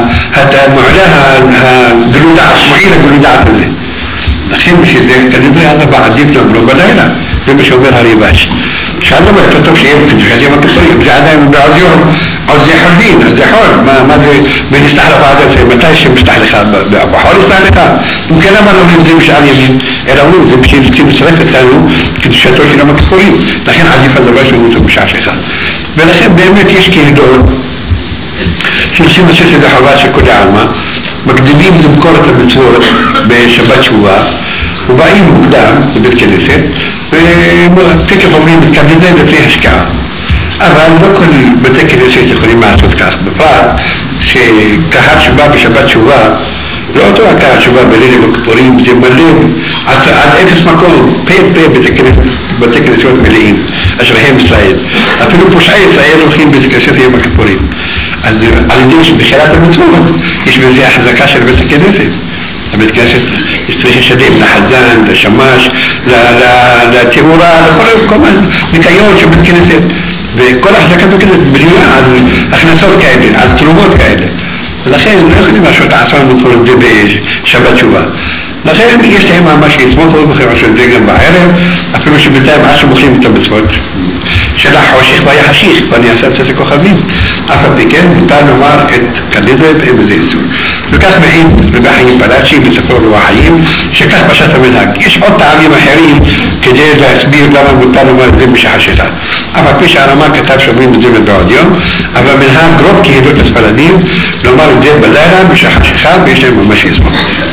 הגלודה, מועיל הגלודעת הזה. לכן בשביל זה כנראה אז הבא עדיף לנו לא בלילה, זה מה שאומר הריבש. שאל לו יותר טוב שיהיה בקדושת יום הכיפורים, זה עדיין בעוד יום, עוד זה חול דין, אז זה חול, מה זה, ונסתח לך עד זה, מתי שמסתח לך, בחול נסתח לך? אם כן למה לא אומרים זה בשאר ימים, אלא אומרים זה בשביל לצרף אתנו קדושתו של יום הכיפורים, לכן עדיף הדבר שהוא אותו בשעה שלך. ולכן באמת יש קהילות, שעושים לשאת את החובה של כל העלמה, מקדימים למכור את המצוות בשבת שבועה, ובאים מוקדם בבית כנסת, ותקף אומרים מתכוונים להם לפני השקעה. אבל לא כל בתי כנסת יכולים לעשות כך, בפרט שקהל שבא בשבת שבועה, לא אותו הקהל שבא בליל יום הכיפורים, זה מלא עד, עד אפס מקום, פה פה בתי כנסיות מלאים, אשריהם ישראל. אפילו פושעי ישראל הולכים בית כנסת יום הכיפורים. אז על ידי שבחירת המצוות יש בזה החזקה של בית הכנסת. הבית כנסת צריך לשלם לחזן, לשמש, לתאורה, לכל ניקיון של בית כנסת. וכל החזקת בית כנסת בנויה על הכנסות כאלה, על תרומות כאלה. ולכן לא יכולים לעשות עצמם לקרוא את זה בשבת תשובה. לכן יש להם ממש יסמות, לא יכולים לעשות את זה גם בערב, אפילו שבינתיים עד שמוכלים את המצוות. שלח חושך והיה חשיך, ואני אעשה את זה כוכבים. אף על פי כן מותר לומר את כנדרי ואין בזה איסור. וכך מעיד רבי חיים פלאצ'י בספרו רוח חיים, שכך פשט המנהג. יש עוד טעמים אחרים כדי להסביר למה מותר לומר את זה בשחש אחד. אף על פי שהרמ"א כתב שאומרים את זה בעוד יום, אבל מנהג רוב קהילות הספרדים לומר את זה בלילה בשחש אחד, ויש להם ממש יזמון.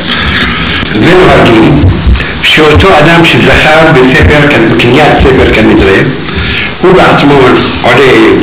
ונוהגים שאותו אדם שזכר בספר, בקניית ספר כנדרי, הוא בעצמו עולה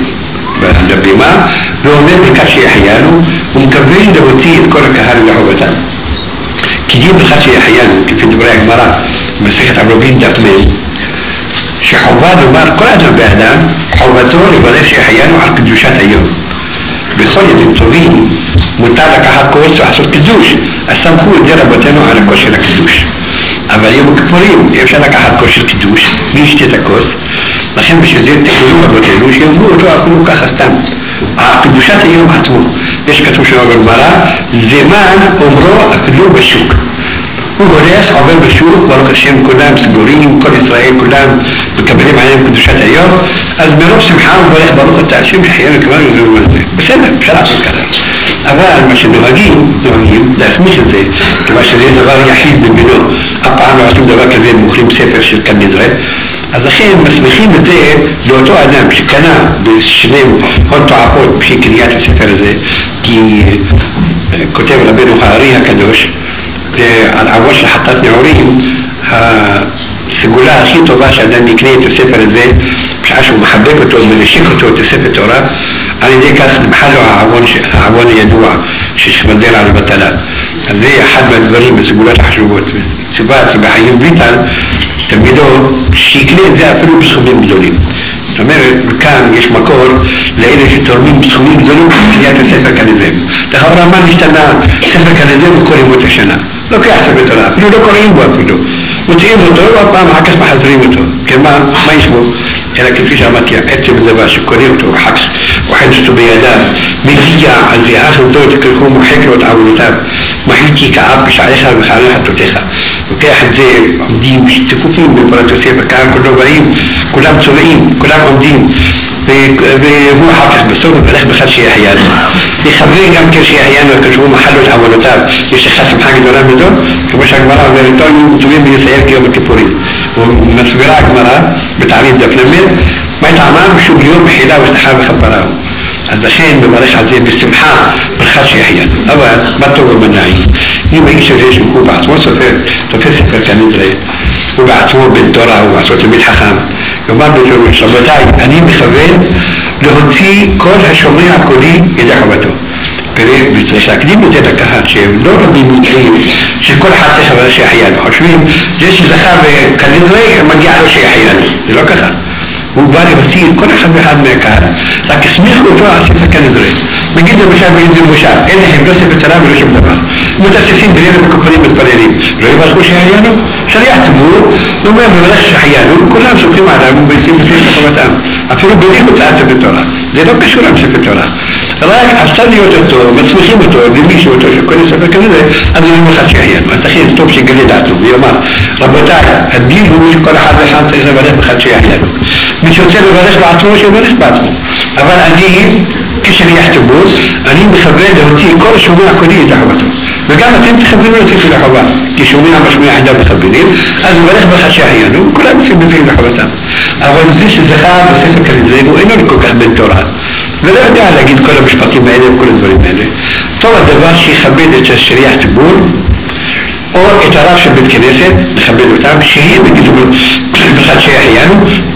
לבימה ועומד בכך שיחיינו, ומקווה להוציא את כל הקהל לחובתם. כי דין בכך שיחיינו, כפי דברי הגמרא במסכת ערובין דף מ', שחובה לומר כל אדם ואדם חובתו לברך שיחיינו על קדושת היום. בכל ימים טובים מותר לקחת כוס ולעשות קידוש, אז סמכו את זה רבותינו על הכוס של הקידוש. אבל יום הכיפורים אפשר לקחת כוס של קידוש, מי ישתה את הכוס, לכן בשביל זה תקנו רבותינו שיאמרו אותו אפילו ככה סתם. קדושת היום עצמו, יש כתוב שם בגמרא, זמן אומרו אפילו בשוק. הוא הולך, עובר בשוק, ברוך השם כולם סגורים, כל ישראל כולם מקבלים עליהם קדושת היום, אז מרוב שמחה הוא הולך ברוך את השם שחיינו כמובן וזהו על זה. בסדר, אפשר לעשות ככה. אבל מה שנוהגים, נוהגים להסמיך את זה, כיוון שזה דבר יחיד במינו. אף פעם לא עושים דבר כזה, מוכרים ספר של כנדרי, אז לכן מסמיכים את זה לאותו אדם שקנה בשני הון תועפות בשביל קניית הספר הזה, כי כותב רבנו הארי הקדוש, על עבור של חטאת נעורים, הסגולה הכי טובה שאדם יקנה את הספר הזה, בשעה שהוא מחבק אותו ומנשיק אותו את הספר תורה, על ידי כך נמחל לו העוון הידוע ששמדר על בטלה. אז זה אחד מהדברים בסגולות החשובות. סיבה שבחיים ויטל, תלמידו, שיקנה את זה אפילו בסכומים גדולים. זאת אומרת, כאן יש מקור לאלה שתורמים בסכומים גדולים בקניית הספר כנדרי. לחברה מה נשתנה ספר כנדרי בכל ימות השנה. לוקח ספר תורה, אפילו לא קוראים בו אפילו. מוציאים אותו, ועוד פעם אחר כך מחזרים אותו. כן, מה, מה יש בו? אלא כפי שאמרתי, עצם דבר שקוראים אותו, אוחז אותו בידיו, מגיע על זה, אחר אותו תקרחו מוחק לו את עוונותיו, מחליט כי כאב בשעריך ובחעריך חטאותיך. לוקח את זה, עומדים תקופים בפרט הספר, כאן כולם באים, כולם צובעים, כולם עומדים, והוא אחר כך בסוף מברך בכלל שיחיינו. יכוון גם כן שיחיינו, כשהוא מחל לו את עוונותיו, יש לך שמחה גדולה מזו, כמו שהגמרא אומרת, לא היו טובים בישראל כיום הכיפורים. ומסבירה הגמרא בתעריף דף למד, מה טעמם? שהוא יום מחילה וסליחה וכפרה. אז לכן מברך על זה בשמחה ברכת שיחיינו. אבל מה טוב ומנעי? אם האיש הזה שהוא בעצמו סופר, תופס ספר כנדרי, הוא בעצמו בן תורה, הוא בעצמו תלמיד חכם, יאמר בפירוש, רבותיי, אני מכוון להוציא כל השומע קולי ידי חובתו. וצריך להקדים את זה לקהל שהם לא רבים מקרים שכל אחד צריך לברך שיחיינו. חושבים, זה שזכה וכנדרי מגיע לו שיחיינו. זה לא ככה. הוא בא לבציר כל אחד ואחד מהקהל, רק הסמיכו אותו על ספר כנדרי. נגיד למשל באיזה מושב, אין להם לא ספר תורה ולא שום דבר. מתאספים בינינו מקופלים מתפללים, לא יברכו שיחיינו? שליח ציבור, הוא אומר מברך שיחיינו, כולם סומכים עליו ומבייסים לפי חובתם. אפילו בלי הוצאת ספר תורה. זה לא קשור עם ספר תורה. רק אפשר להיות אותו, מסמיכים אותו, למישהו אותו שקורא ספר כנדרי, אז הוא מברך שיחיינו. אז לכן טוב שגלה דעתו, ויאמר, רבותיי, הדין הוא שכל אחד ואחד צריך לברך בכלל שיחיינו. מי שרוצה לברך בעצמו, שיברך בעצמו. אבל אני, כשליח ציבור, אני מכוון להוציא כל שומע קולי ידי חובתו. וגם אתם תכוונים להוציא ידי חובה, כי שומע משמיע ידיו מכוונים, אז מברך בכלל שיחיינו, וכולם עושים בזה ידי חובתם. אבל זה שזכה בספר כנדרי, הוא אינו כל כך בן תורה, ולא יודע להגיד כל המשפטים האלה וכל הדברים האלה. טוב הדבר שיכבד את השליח ציבור, או את הרב של בית כנסת, לכבד אותם, שהם יגידו בכלל שיחיינו,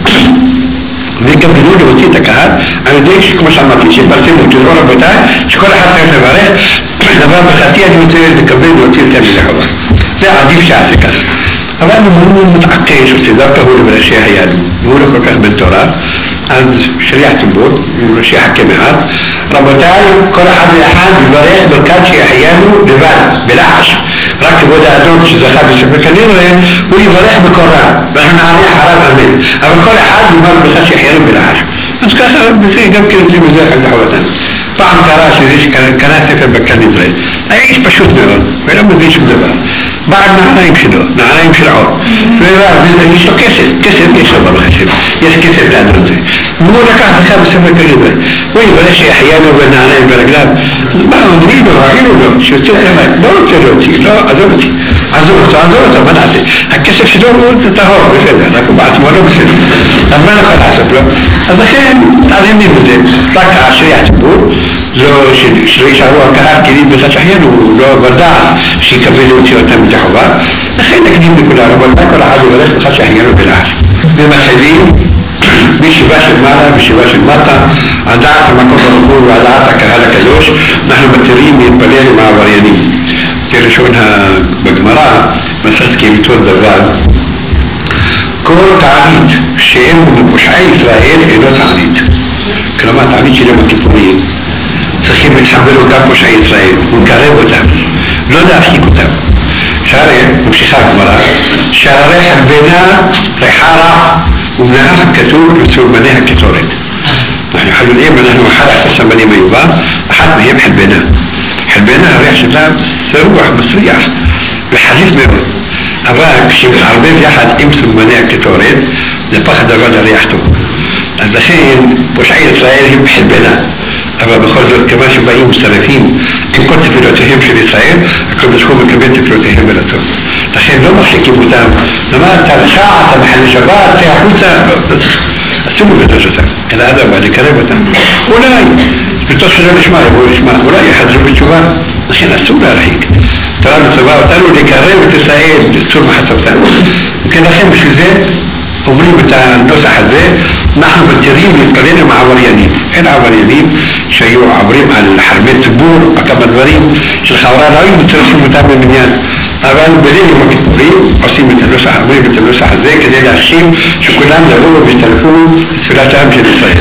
וגם בנו להוציא את הקהל, על ידי שכמו שאמרתי, שפרסים ותראו רבותיי, שכל אחד צריך לברך, דבר בחצי אני רוצה לקבל ולהוציא את זה לחובה. זה עדיף שעשה ככה. אבל הוא מתעקש, שדווקא הוא לברך שיחיינו, והוא לא כל כך בן תורה, אז שליח ציבור, הוא שיחכה מעט, רבותיי, כל אחד ואחד יברך ברכת שיחיינו לבד, בלחש. רק כבוד האדון שזכה בספר כנדרי, הוא יברך בקורא, ואנחנו נעריך עליו אמן. אבל כל אחד יאמר ברכת שיחיינו בלחש. אז ככה, בזה גם כן עושים בזה אחד לחובתם. פעם קרה שזה שקנה ספר בכנדרי, האיש פשוט מאוד, ולא מבין שום דבר. בעד נעליים שלו, נעליים של עור. ויש לו כסף, כסף יש לו ברוך השם, יש כסף לאדון זה. והוא לקח לך בספר כנדרי. ويبلاش أحيانا بنانا برجلان ما نريد راعينه له شو تلاقي دورت دورتي لا أدورتي عزورت عزورت ما نعرف هكسب شو دور تهور بفعل أنا كنت بعد مرة بس أما أنا قد حسب له هذا كان تعلمني بدي ركع شريعة تقول لو شري شهوة كهار كريم بس أحيانا لو بدع شيء كبير وتيو تم تحوار خلينا كريم بكل عرب ولا كل عادي ولا خش أحيانا بالعار بمثلين مش باش المالا مش باش المطا عدعت ما كنت نقول وعدعتك هذا كيوش نحن مترين يتبليني مع بريانين كيرشونها بجمرة مسألة كيف تود الرال كل تعليد شيء من مشعي إسرائيل إنه تعليد كلمات تعليد شيء لما كيفونين سخيب بتحملوا كاب مشعي إسرائيل ونكرب وتام لو ده أخي كتاب شارع مشي خاك مرة شارع البناء رحارة ومنها كتور رسول منها كتورت نحن حلو الايه نحن حال اساسا بني ميوبا احد ما يم حلبنا حلبنا ريح شباب سروح مسريح بحديث ميوبا أباك شيء العربية في أحد امسك منها كتورت لبخد الرجل ريحته الدخين بوشعي إسرائيل هم حلبنا أبا بخرج كمان شبابي مستلفين إن كنت في لوتهم في إسرائيل كنت تكون كبنت في لوتهم بلاتهم تخيل لو ما حكي بوتام لما ترشاعة محل شباب تيحوسا السنو بتجتا إلى هذا بعد كلمة ولا بتصل الإشماء يقول الإشماء ولا يحضر بالشباب لكن السنو لا رحيك ترى السباب تلو لكريمة إسرائيل السنو ما حسبتها يمكن أخير مش زين أمري بتاع النصح هذا نحن بالتريم يتقلين مع عبريانين هنا عبريانين شيء عبريم على الحرمين تبور أكبر وريم شو الخوران هاي بترسم متابع منيان أبان بدين مكتورين عصيم بتلوسح عبريم بتلوسح هذا كده الأخشيم شو كلام لغوه بيستلفوه ثلاثة أمشي للصيد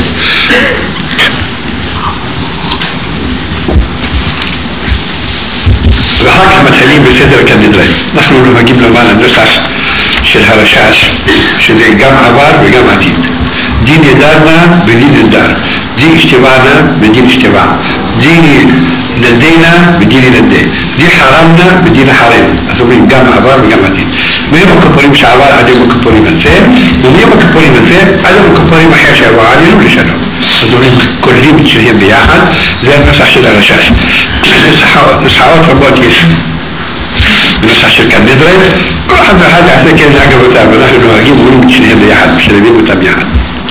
وحاكم مثلين بصدر كالندرين نحن لما جبنا معنا النسخ شل هرشاش شل جامعة بار وجامعة دين دين دارنا بدين الدار دين اجتماعنا بدين اجتماع دين ندينا بدين ندي دين حرامنا بدين حرام أسمين جامعة بار وجامعة دين مية مكبرين شعبان عدم مكبرين مثال ومية مكبرين مثال عدم مكبرين محياشا وعالي لشانهم فدولين كلهم بتشريهم بياحد زي المسح شل هرشاش نسحوات ربوات يش نسح شركة ندرين كل حد حاجة عسى كان يعقب وتابع نحن نواجيب ولم تشريهم بياحد بشريهم وتابع ياحد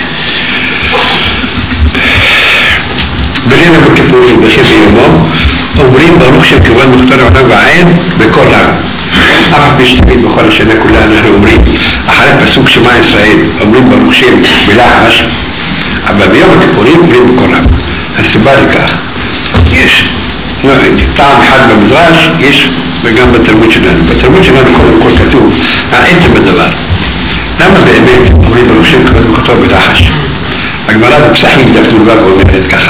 برينا بكبوري بخير يومهم أمرين بروخ شركة وان مخترع نبع عين بكل عام أعرف بيشتبين بخوال الشنا كلها نحن أمرين أحرق بسوق شماع إسرائيل أمرين بروخ شيء بلا عمش أما بيوم الكبوري أمرين بكل عام السبارك أخ يش طعم حد بمدراش يش بقام بترموشنا بترموشنا بكل كل كتوب يعني أنت بالدبار لما بقيت أمرين بروخ شيء كمان الكتوب بتاعش أجمالات بسحيم دفتور باب ومهنة كخا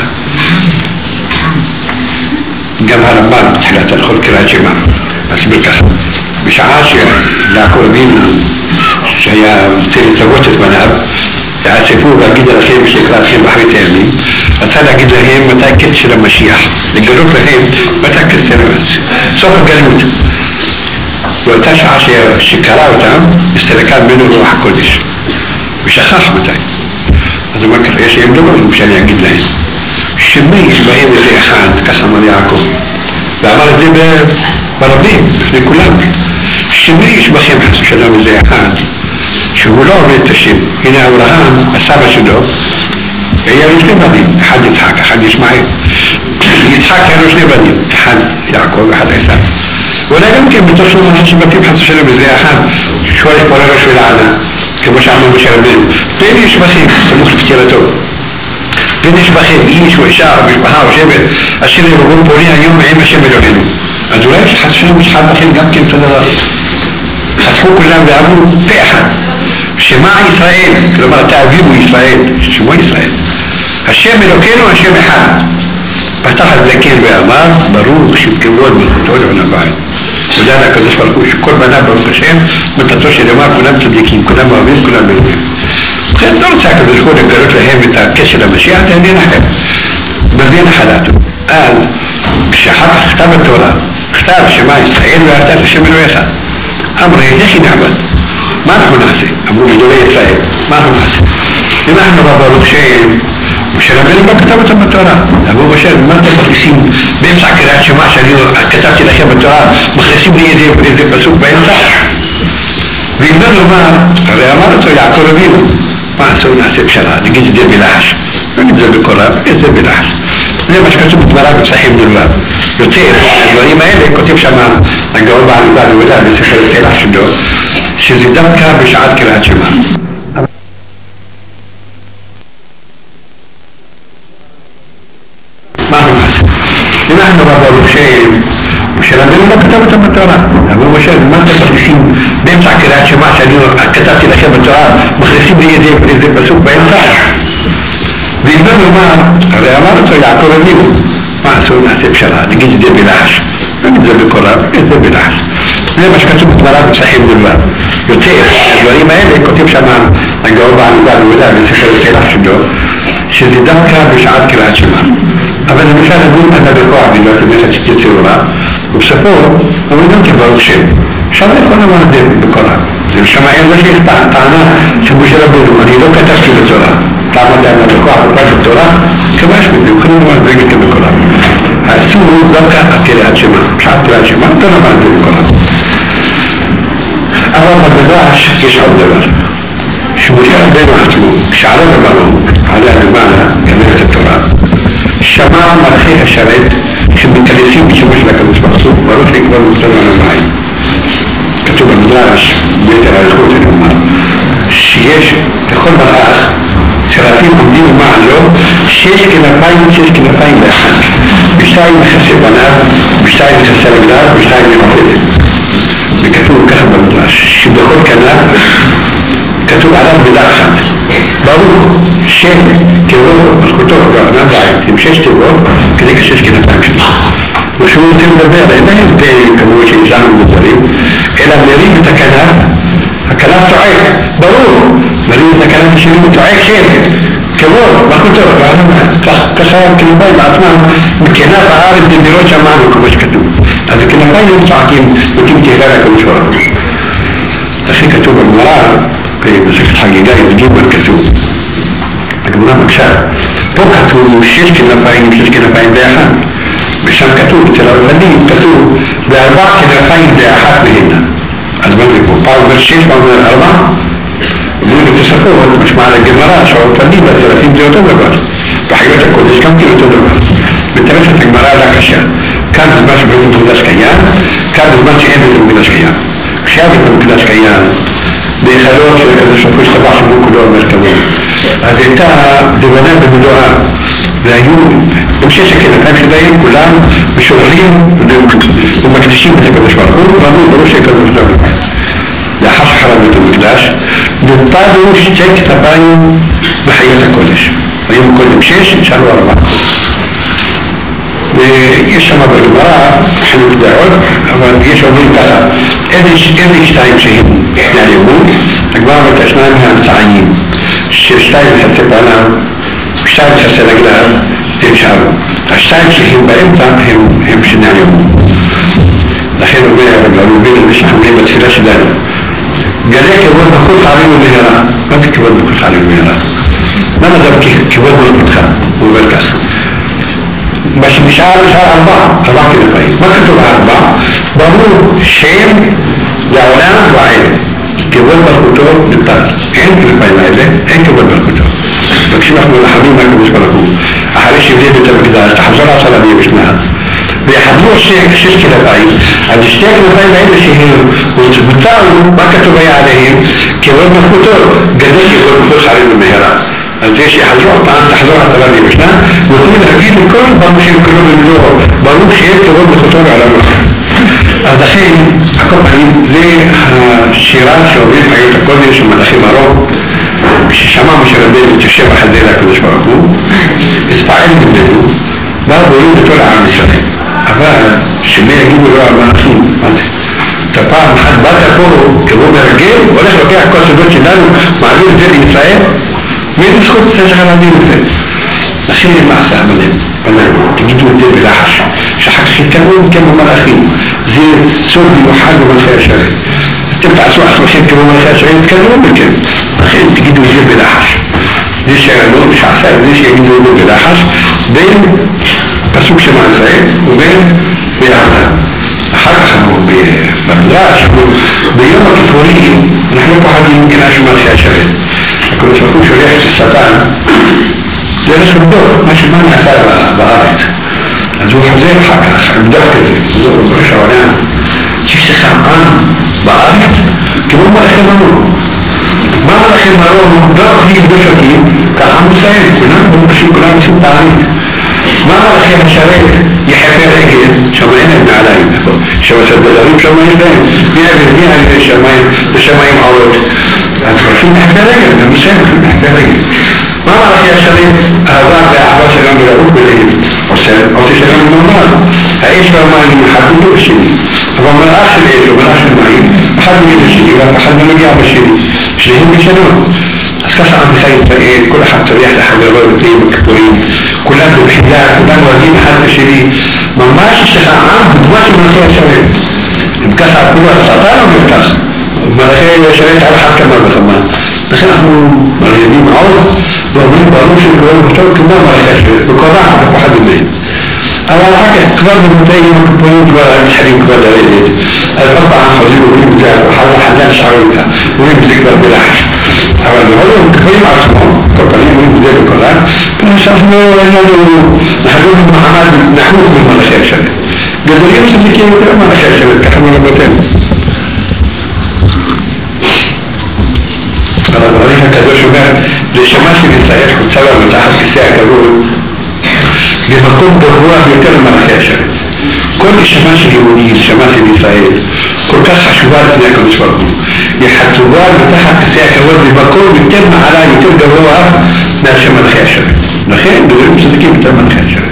جمع ربان تحلات الخل كلا جمع بس بالكخا مش عاشي لا كوربين شيء تري تبوتت مناب يعسفوه بقيد الخير مش يكرا الخير بحري تامين أتسالة قيد الهيم ما تأكدش لما شيح لقلوب الهيم ما تأكد سنوات سوف قلوت وقتاش عاشي الشكرا وتعم السلكات منه روح كلش مش أخاف متاعي هذا ما كان ايش يبدو مشان يعقد له الشمي شبهين زي خان كسم يعقوب بعمر الدب بربيه في كل امر الشمي شبهين حسب شلون زي خان شو لو بالتشم هنا ابراهام السبع شنو هي مش نبني حد يضحك حد يسمعي يضحك مش نبني حد يعقوب حد عيسى ولا يمكن بتصل من حسب تبحث شلون زي خان شويه قرار شويه على كمش عمل مشاربين بينيش بخير المخلف كتيرته بينيش بخير إيش وإشاء مش بها وشبه الشيء اللي بقول بوليها يوم عيب شبه له أدولاش حتى شنو مش حد بخير قام كم تدرى هتفوق كلهم بيعملوا في أحد شماع إسرائيل كلما تعذيبوا إسرائيل شماع إسرائيل الشيء اللي كانوا الشيء بحال بتاخذ ذكين بأمار بروح شو كيلود من خطوط عنا بعد ولا كذا فرقوش كل ما نبغى نكشف متتوش لما كنا مصدقين كنا مؤمنين كنا مؤمنين خير دور ساكت الكون قالت له هي بتاع كشف المشيئة تاني نحكي بزين حالاته قال الشحات اختار التوراة اختار شمال إسرائيل وارتاس الشمال ويخا أمر يخي نعمل ما نحن نحسي أمور دولة إسرائيل ما نحن نحسي لما احنا بابا شيء ושרבנו לא כתב אותם בתורה. אבו משה, מה אתם מכניסים באמצע קריאת שמע שאני כתבתי לכם בתורה, מכניסים לי איזה פסוק באמצע? ואם לא נאמר, הרי אמר אותו יעקב אבינו, מה עשו נעשה פשרה, נגיד את זה בלחש, נגיד את זה בקולה, נגיד את זה בלחש. זה מה שכתוב בגמרא בפסחים דולבר. יוצא, הדברים האלה כותב שם הגאון בעלודה יהודה בספר תלח שלו, שזה דווקא בשעת קריאת שמע. מה הוא עושה? אם אנחנו ברוך שם, ושרבנו לא כתב אותם בתורה. אבו משה, מה אתם מכניסים באמצע קריאת שמע שאני כתבתי לכם בתורה, מכניסים לי איזה פסוק באמצע? ואם לא נאמר, הרי אמר אותו יעקב אבינו, מה עשו נעשה פשרה, נגיד את זה בלחש, נגיד את זה בקולה, נגיד את זה בלחש. זה מה שכתוב בגמרא בפסחים דולבר. יוצא, הדברים האלה כותב שם הגאון בעלודה יהודה בספר תלח שלו, שזה דווקא בשעת קריאת שמע. אבל למשל אדון אתה בכוח בגלל כנסת שתצאורה, ובסופו הוא גם כברוך שם. שם יכול לומר את זה בקולה. זה לשמע אין לא שיש טענה שמשה רבנו, אני לא כתבתי בתורה. למה אתה אמר בכוח וכך בתורה? כבש בזה, הוא יכולים לומר את זה בקולה. האסור הוא דווקא קריאת שמע. בשעת קריאת שמע, אתה לא אמר את זה בקולה. אבל במדרש יש עוד דבר. שמשה רבנו עצמו, כשעלה למעלה, עלה למעלה, כנראה את התורה, שמע מלכי השרת שמתכנסים בשימוש לקדוש ברוך הוא, ברוך לקבול מוסלם על המים. כתוב במדרש, ביתר האיכות אני אומר, שיש לכל מלאך, שרפים עומדים ומעלו, שש כנפיים, שש כנפיים לאחד. בשתיים מכסה בניו, בשתיים מכסה רגליו, בשתיים מכסה. וכתוב ככה במדרש, שבכל כנף כתוב עליו מילה אחת. ברוך שם כבוד מלכותו וענן בעין, עם שש תיבות, כדי כשש כנפיים שלו. ושהוא רוצה לדבר, אין להם די כמובן שהזענו בדברים, אלא מרים את הכנף, הכנף צועק, ברור, מרים את הכנף השני וצועק שם, כבוד מלכותו וענן בעין. ככה כנפיים בעצמם, מכנף הארץ דמירות שמענו כמו שכתוב. אז הכנפיים הם צועקים, נותנים תהילה לקדוש ברוך הוא. לכן כתוב בגמרא, במסכת חגיגה י"ג כתוב, הגמרא מקשה, פה כתוב שש כנפיים, שש כנפיים באחד, ושם כתוב, אצל הרבנים כתוב, בארבע כנפיים באחת מהנה. אז מה זה פה? פעם אומר שש, פעם אומר ארבע, אומרים בתוספות, משמע לגמרא, שהרבנים והצלפים זה אותו דבר, בחיות הקודש גם כן אותו דבר. מתרשת הגמרא על הקשה, כאן בזמן שבית המקדש קיים, כאן בזמן שאין בית המקדש קיים. כשהיה בית המקדש קיים, בהיכלות של הקדוש ברוך הוא השתבח שמו כולו אומר כמובן. אז הייתה דבנה במדועה, והיו בשש הכנפיים שלהם כולם משוררים ומקדישים את הקדוש ברוך הוא, ואמרו ברור שהקדוש ברוך הוא. לאחר שחרב בית המקדש, נותרו שתי כתפיים בחיות הקודש. היו קודם שש, נשארו ארבע. ויש שם בגמרא חילוק דעות, אבל יש אומרים ככה, איזה שתיים שהם נעלמו, הגמרא אומרת השניים האמצעיים, ששתיים מכסה פניו, שתיים מכסה רגליו, הם שערו. השתיים שהם באמצע הם שנעלמו. לכן אומר, הרבים שאומרים בתפילה שלנו, גלה כבוד מלכות עלינו מהרה. מה זה כבוד מלכות עלינו מהרה? למה זה כבוד מלכותך? הוא אומר ככה. מה שנשאר נשאר ארבע, ארבע כנפיים. מה כתוב ארבע? ברור שם לעולם ועד. כבוד מלכותו נתן. אין כנפיים האלה, אין כבוד מלכותו. מבקשים אנחנו לחמים מהקדוש ברוך הוא. אחרי שבלי בית המקדש, תחזור עשה לבי בשנה. ויחדרו שש כנפיים, אז שתי הכנפיים האלה שהם הוצבצרו, מה כתוב היה עליהם? כבוד מלכותו, גדל כבוד מלכות עלינו מהרה. אז זה שיחזור פעם, תחזור עשה לבי בשנה, ויכולים להגיד לכל פעם שהם קראו במדור, ברור שיש כבוד מלכותו בעולם אחר. אז לכן, הכל פעמים, זה השירה שאומרים חיות הקודש, המלאכים הרוב, כששמע משה רבנו את השבח הזה לקדוש ברוך הוא, הספעל ממנו, בא בורים בתור העם ישראל. אבל שמי יגידו לו המלאכים, מה זה? אתה פעם אחת באת פה כמו מרגל, הולך לוקח כל הסודות שלנו, מעביר את זה לישראל, ואין זכות צריך להעביר את זה. לכן מה עשה המלאכים? תגידו את זה בלחש, שאחר כך יתקרבו כמו מלאכים. זה סוד מיוחד במלכי השרת. אתם תעשו עצמכם כמו מלכי השרת, תתקרבו מכם. לכן תגידו את זה בלחש. זה שהעלו שעשה את זה שיגידו לו בלחש בין פסוק שמע ישראל ובין ביחדה. אחר כך אמרו במדרש, ביום הכיפורים אנחנו לא פוחדים מכינה שמלכי השרת. הקדוש ברוך הוא שולח את השטן דרך לבדוק מה נעשה בארץ. אז הוא חוזר אחר כך, לבדוק כזה, זה בראש העולם, שיש לך עם בארץ כמו מלכי מרום. מה מלכי מרום? לא אוכלים בשקים, ככה מסיים, כולם מומשים, כולם עושים תענית. מה מלכי השרת? יחפה רגל, שם אין להם נעליים, שם הסדלרים, שם יש להם, מי אבד, מי אבד שמיים, ושמיים עולות. אז הולכים לחפה רגל, גם מסיים, הולכים לחפה רגל. מה מלכי השרת? אהבה והאהבה שלנו לראות בלהם, עושה שלנו נורמל. האש והמים אחד מול השני, אבל מלאך של אש ומלאך של מים, אחד מול השני, ואחד מנגיע בשני, שניהם בשלום. אז ככה עם ישראל ישראל, כל אחד צריך לחברו ובאים בכפורים, כולם בבחילה, כולם אוהבים אחד בשני, ממש יש לך עם בדמה של מלכי השרת. אם ככה אפילו השטן אומר כך, מלכי השרת על אחד כמה וכמה. לכן אנחנו מרגילים עוד, ואומרים ברור שקוראים אותו כמו מלכי השרת, בקורח ופחד ממנו. אבל אחר כך כבר במותי יום הכפורים כבר מתחילים כבר לרדת, אז עוד פעם חוזרים ואומרים את זה, חדן שערו איתה, אומרים את זה כבר בלחש. אבל בכל יום הכפורים עצמו, כל פעמים אומרים את זה בקורח, ואנחנו אנחנו נחלוק במעמד נחלוק במלכי השרת. גדולים צדיקים יותר מלכי השרת, ככה מלמותינו. אבל הדברים הקדוש אומר, לשמה של ישראל חוצה לה מתחת כיסא הכבוד, במקום גבוה ביותר למלכי השרת. כל נשמה של יהודי, נשמה של ישראל, כל כך חשובה לפני הקדוש ברוך הוא. היא חשובה מתחת כיסא הכבוד במקום יותר מעלה, יותר גבוה מאשר מלכי השרת. לכן, גדולים צדיקים יותר מלכי השרת.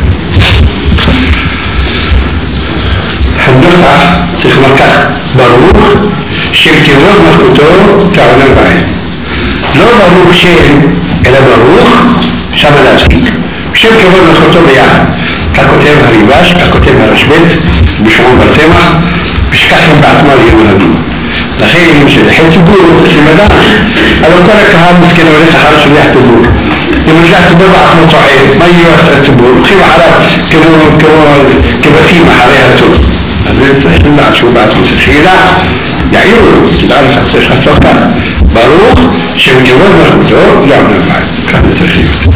הנוסח צריך לומר כך, ברוך של כבוד מלכותו כעולם ועד. לא ברוך של, אלא ברוך, שמה להפסיק. שם כבוד מלכותו ביחד. כך כותב הריבש, כך כותב הרשב"ט, בשמעון בר צמח, ושכך הם בעצמו ליום לנו. לכן, שליחי ציבור, צריכים לדעת, אבל כל הקהל מסכן הולך אחר שליח ציבור. אם שליח ציבור בעצמו צועד, מה יהיו אחרי הציבור? הולכים אחריו כבשים אחרי הטוב. אז זה צריך לדעת שהוא בעצמו שתחילה, יעירו לו, תדע לך, צריך לחצוך כאן. ברוך שם כבוד מלכותו לעולם ועד. כאן זה צריך להיות.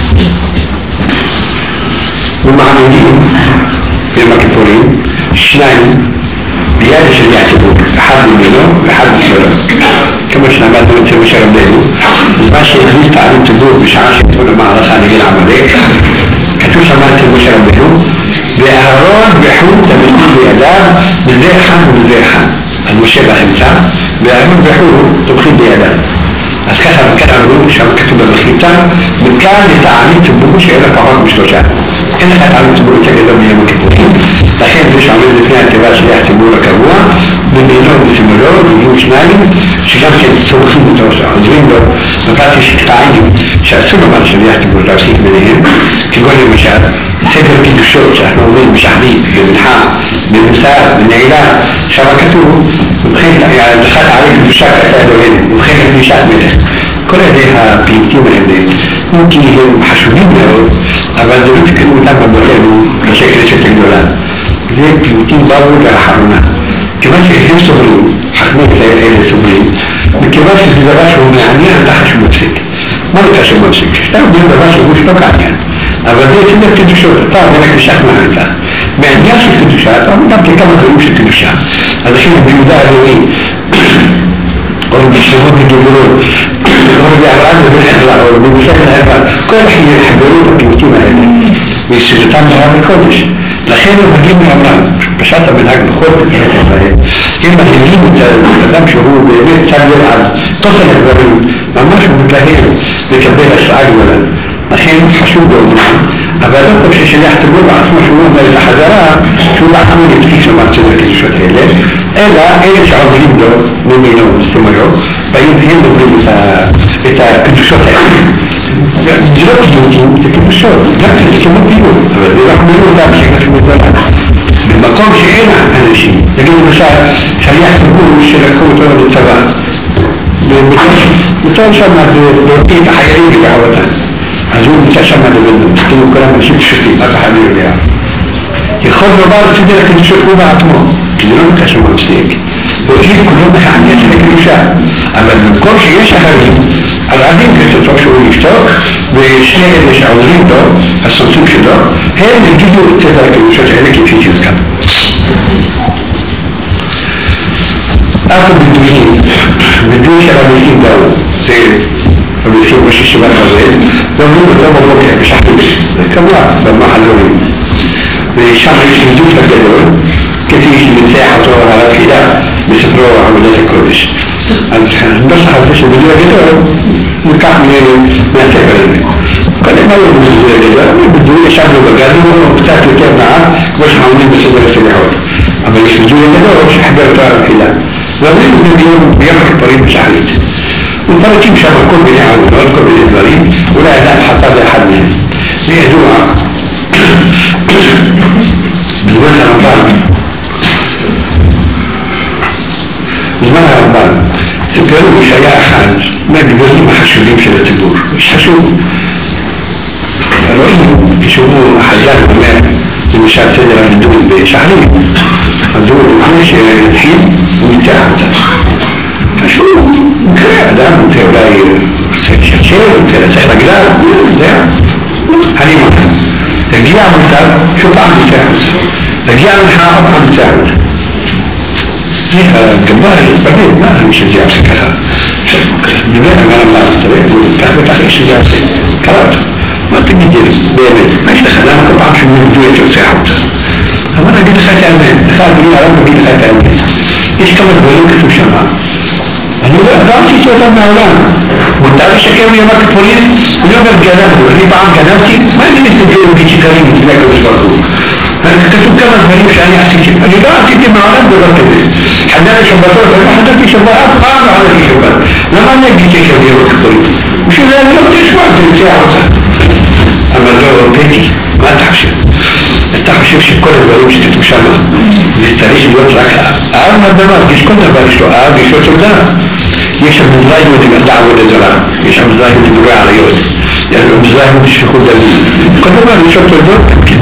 ומעמדים ביום הכיפורים שניים ביד של יעציבור, אחד ממנו ואחד מסורו. כמו שנעמדנו אצל משה רבנו, בזמן שהכניס תעלום ציבור בשעה שכתבו למערכה נגד עמלק, כתוב שם אצל משה רבנו, ואהרון וחור תמידים בידיו בזה אחד ובזה אחד. אז משה בחמצה, ואהרון וחור תומכים בידיו. אז ככה וכאן אמרו, שם כתוב במחיתה, מכאן לתעלים ציבור שאין לה פחות משלושה. אין לך תעלים ציבור יותר גדול מיום הכיפורים, לכן זה שעומד לפני התיבה של הציבור הקבוע, במינו ובשמאלו, ויהיו שניים, שגם כן צורכים אותו, עוזרים לו, נתתי שקטעים שאסור לומר שליח ציבור להפסיק ביניהם, כגון למשל, סדר קידושות שאנחנו אומרים בשחרית, במנחה, במוסר, בנעילה, שם כתוב, ובכן, דחת עלי קדושה כתה אלוהים, ובכן לקדושת מלך. כל ידי הפליטים האלה, אם כי הם חשובים מאוד, אבל זה לא תקנו אותם בבותינו ראשי כנסת הגדולה. זה פליטים באו לאחרונה. כיוון שהם סובלים, חכמי ישראל אלה סובלים, מכיוון שזה דבר שהוא מעניין, אתה חשוב מצחיק. מה נקרא שהוא מצחיק? שאתה יודע דבר שהוא לא כעניין. אבל זה סדר קדושות, אתה אומר לקדושת מעניין. מעניין של קדושה, אתה אומר גם כמה דברים של קדושה. אז לכן ביהודה הלאומי, או בשלמות בגבולות, או באברהם ובנחלה, או במשך להבה, כל הכי יחברו את הפיוטים האלה, ויסודתם נראה בקודש. לכן הם מגיעים מאברהם, פשט המנהג בכל בקרת ישראל, הם מגיעים את האדם שהוא באמת צד לב על תוכן הדברים, ממש הוא מתלהם לקבל השרעה גדולה. לכן חשוב באומרים, אבל לא כל ששליח ציבור בעצמו שהוא אומר את החזרה, שהוא בעצמו יפסיק לומר צד הקדושות האלה, אלא אלה שעובדים לו ממינו ומסמרו, באים והם אומרים את הקדושות האלה. זה לא פיוטים, זה קדושות, גם זה כמו פיוט, אבל זה רק מראה אותם שכתבו דברים. במקום שאין אנשים, נגיד למשל, שליח ציבור שלקחו אותו לצבא, בתור שם להוציא את החיילים ובחובתם. الزول متعشم هذا بلده تكلم كلام مشيت شكي هذا حبيب ليها يخرج بعض سيدنا كنت شكو بعضمه كلهم متعشم مستيك وإيه كلهم يعني يتلك الوشاء أما الكورش يشهرين العديد كنت تتوشوا ويشتاك ويشتاك اللي شعورين ده الصنطوش ده هي اللي تجيبوا تتلك الوشاء تعليك في تلك أخذ بالدوشين بالدوش على بالدوشين ده زي فبيصير مش الشباب الغير لو هو بتابع الوقع مش حدوش كما لما حلوني بشعر يشمدوش الجدول كثير من ساعة طول على كده بسفروا عمليات الكورش بس حدوش الجدول جدول مكعب ما سفر كان ما يقول الجدول جدول بدون شعب وبقاله وبتاكل كيف معاه مش عاملين بسبب السبيعون أما يشمدوش الجدول مش حبر طول كده وغير من اليوم بيحكي الطريق مش حديد والطريقين شبه كل بني عون والكل بني إبراهيم ولا يدعم حتى ذي حد منهم ليهدوها بزمانها رمضان بزمانها رمضان تبقلوا بشياء خان ما بيقولوا ما حشولين في التبور مش حشول الرؤية يشوفوا حجات الماء المشاهد تدرى من الدول بشهرين الدول معلش الحين ومتاعة فشو كده ده انت ولاي شيء كده تحتاج لا ده هذه مثلا الجيع مثال شو طعم مساعد الجيع من حافظ عن مساعد فيها جباري بعدين ما مش الجيع سكها نبيع ما لما نستوي تحت تحت ايش الجيع كلام ما تجي بيني مش دخلنا طبعا في الموضوع مساعد اما انا قلت خاتم امان خاتم لي على قلت خاتم امان ايش كما تقولون كتب شمال أنا لا أعرف شيء تبع مولانا والتعرف شكاوي يا مكة بوليس اليوم الجنابه اللي بعد جنابتي ما يمكن يستجيبوا بيجي كريم في ذاك الوقت أنا كتب كمان غريب عن يحسي شيء اللي لا أعرف شيء مولانا بقول حدانا شباتور فما حدا في شبات قام على في شبات لما نجي تشوف يا مكة بوليس مش لا لا تسمع تساعد أما لو بيتي ما تحشي التحشي في كل البلوش تتمشمع يستريش الوقت ركعة أما الدماغ مش كنا بلشوا أبي شو تبدأ يشرب الزايد ودي دعوة للزراعة يشرب الزايد ودي بقى على يوز يعني الزايد ودي شكو دليل كنا بقى يشرب الدور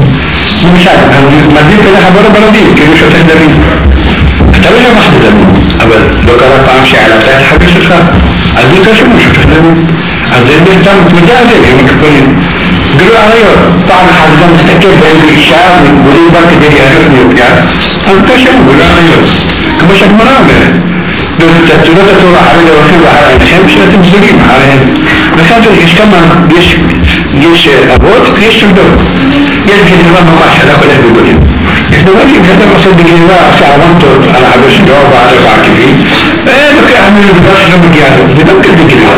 مش عارف ما دي كده حبارة بلدين كده شو تهدمين أتبعي ما حد دليل أبدا لو كانت طعم شيء على بتاعت حبيش الخام أدي كشف مش تهدمين أدي بيهتم مجاهدين يوم كبيرين قالوا عليه طبعا حضرتك مستكبر بين الشعب وليه بقى كده يعرفني وبتاع انتشروا قالوا عليه كما شاف مرامر دول التأثيرات تطلع عليه وخير على الخير مش هتمسلين عليه بخاطر ايش كمان جيش جيش ابوت جيش تبدو يمكن الامام مقاش على كل اهل الدنيا احنا ما في كده مقصد بجنبها ساعدته على عبش جواب على باكفين ايه لك اعمل الباش لما جياده بدك بجنبها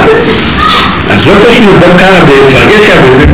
الزوج تشمل الدم كان بيترجيش يا بلد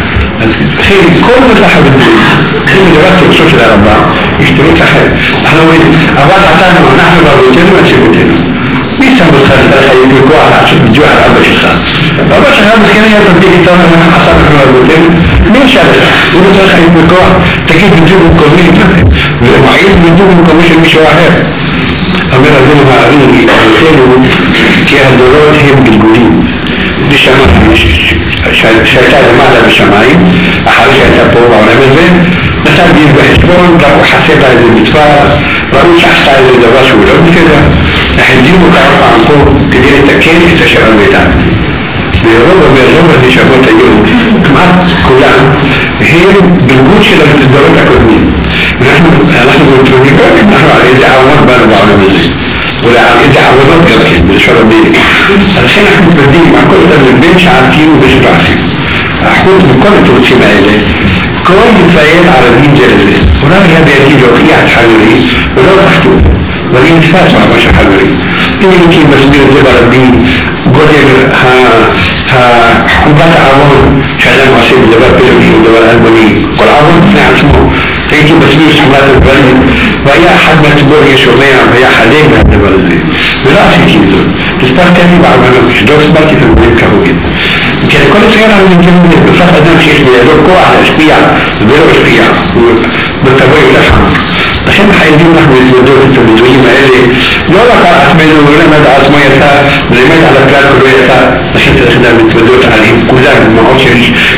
خير كل صاحب الدين خير دلوقتي بصوت الأربعة يشتروا خير احنا وين أبعد عطانا ونحن بابوتين ونسيبوتين بيسم بالخير الخير يقول على عشان بيجوا على أبا شخصان أبا شخصان بس كان يطلب تيجي طانا من حصان في بابوتين مين شارع يقول الخير يقول تكيد بيجيبوا كومين معين بيجيبوا كوميشن مش واحد أمير الدين مع أبين البابوتين كي هالدولار هم بالقولين دي شمال شايتها المعنى بالشمالين أحاول شايتها بوضع ونعمل زين مثلا بيبقى حسبون لو حسيبها زي المدفار رأوش أحسها زي دواش ولو كده نحجيبه كعرف عنكم كده التكين اكتشف البيتان بيروبا بيروبا اللي شافوتا يوم كمان كلها هي بالجوش لما تدوروا تكونين نحن نحن بنترونيكا نحن على إذا عوض بنا بعض المزيد ولا على إذا عوضت قلقين بالشرع بيك الحين احنا متبدين مع كل ده من بينش عارفين وبيش بعثين أحكوت من كل تغطي معي كل يسائل على الدين جلسة ولا هي بيأتي جوكية حجري ولا تحتو ولا ينفاس مع بشر حجري إنه يمكن مسؤولية الزبار الدين قدر ها ها حبات عوض شعلان واسيب الزبار بيرمي والزبار الألباني قل عوض نعم اسمه تيجي مسؤولية حملات البلد وهي أحد ما تبور يشومية وهي حدين من الزبار الزبار ولا أسيتي دول تسبار تاني بعد ما نمشي دول سبارتي في المهم كهوين كان كل سيارة من جنب بالفترة ده مشيش بيدور قوة على اشبيع بيدور اشبيع بالتبوي لفهم لكن حيدين نحن يدور في التبوي ما يلي يولا قال أتمنى ولا مدى أسميتها لماذا على كلام كليتها لكن تأخذها من تبدوت عليهم كلها من معوش